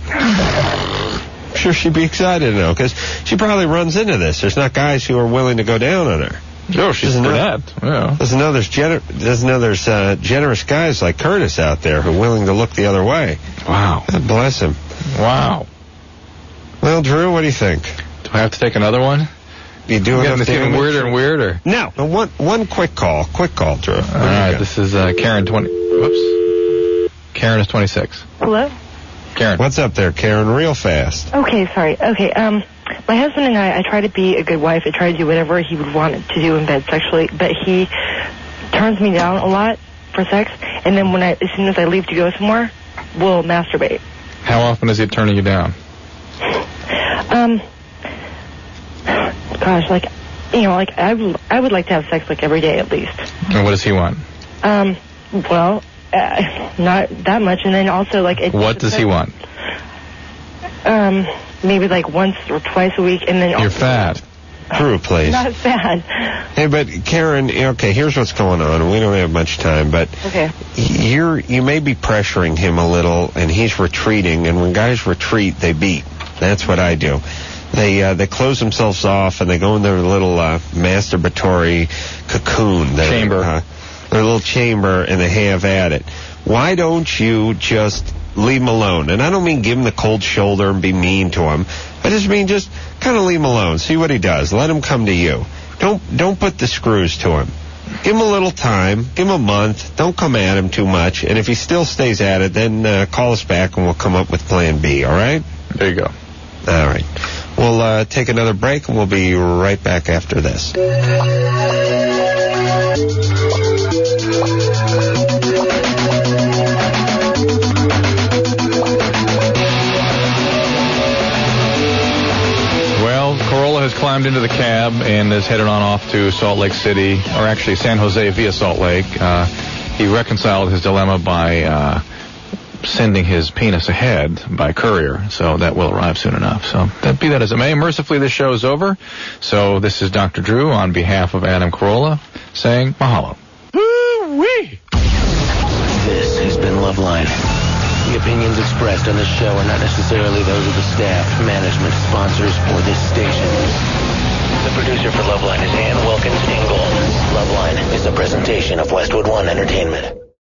I'm sure she'd be excited to know, because she probably runs into this. There's not guys who are willing to go down on her. Oh, she's brunette. Yeah. Doesn't know there's, gener- doesn't know there's uh, generous guys like Curtis out there who are willing to look the other way. Wow. God bless him. Wow. Well, Drew, what do you think? Do I have to take another one? You do it. It's getting weirder and weirder. No. no. One one quick call. Quick call, Drew. All right. This is uh, Karen twenty. Whoops. Karen is twenty-six. Hello? Karen. What's up there, Karen? Real fast. Okay, sorry. Okay, um, my husband and I, I try to be a good wife. I try to do whatever he would want to do in bed sexually, but he turns me down a lot for sex, and then when I, as soon as I leave to go somewhere, we'll masturbate. How often is he turning you down? Um, gosh, like, you know, like, I, w- I would like to have sex, like, every day at least. And what does he want? Um, well, uh, not that much, and then also, like... It what does he want? Um, maybe, like, once or twice a week, and then... You're also, fat. Drew, please. Not bad. Hey, but Karen, okay, here's what's going on. We don't have much time, but okay. you're, you may be pressuring him a little, and he's retreating, and when guys retreat, they beat. That's what I do. They uh, they close themselves off, and they go in their little uh, masturbatory cocoon. Their, chamber. Uh, their little chamber, and they have at it. Why don't you just leave him alone? And I don't mean give him the cold shoulder and be mean to him. I just mean just kind of leave him alone. See what he does. Let him come to you. Don't don't put the screws to him. Give him a little time. Give him a month. Don't come at him too much. And if he still stays at it, then uh, call us back and we'll come up with plan B, all right? There you go. All right. We'll uh, take another break, and we'll be right back after this. Well, Corolla has climbed into the cab and is headed on off to Salt Lake City, or actually San Jose via Salt Lake. Uh, he reconciled his dilemma by uh, sending his penis ahead by courier, so that will arrive soon enough. So that be that as it may, mercifully this show is over. So this is Doctor Drew on behalf of Adam Carolla saying mahalo. Woo-wee! This has been Loveline. The opinions expressed on this show are not necessarily those of the staff, management, sponsors, or this station. The producer for Loveline is Ann Wilkins Ingle. Loveline is a presentation of Westwood One Entertainment.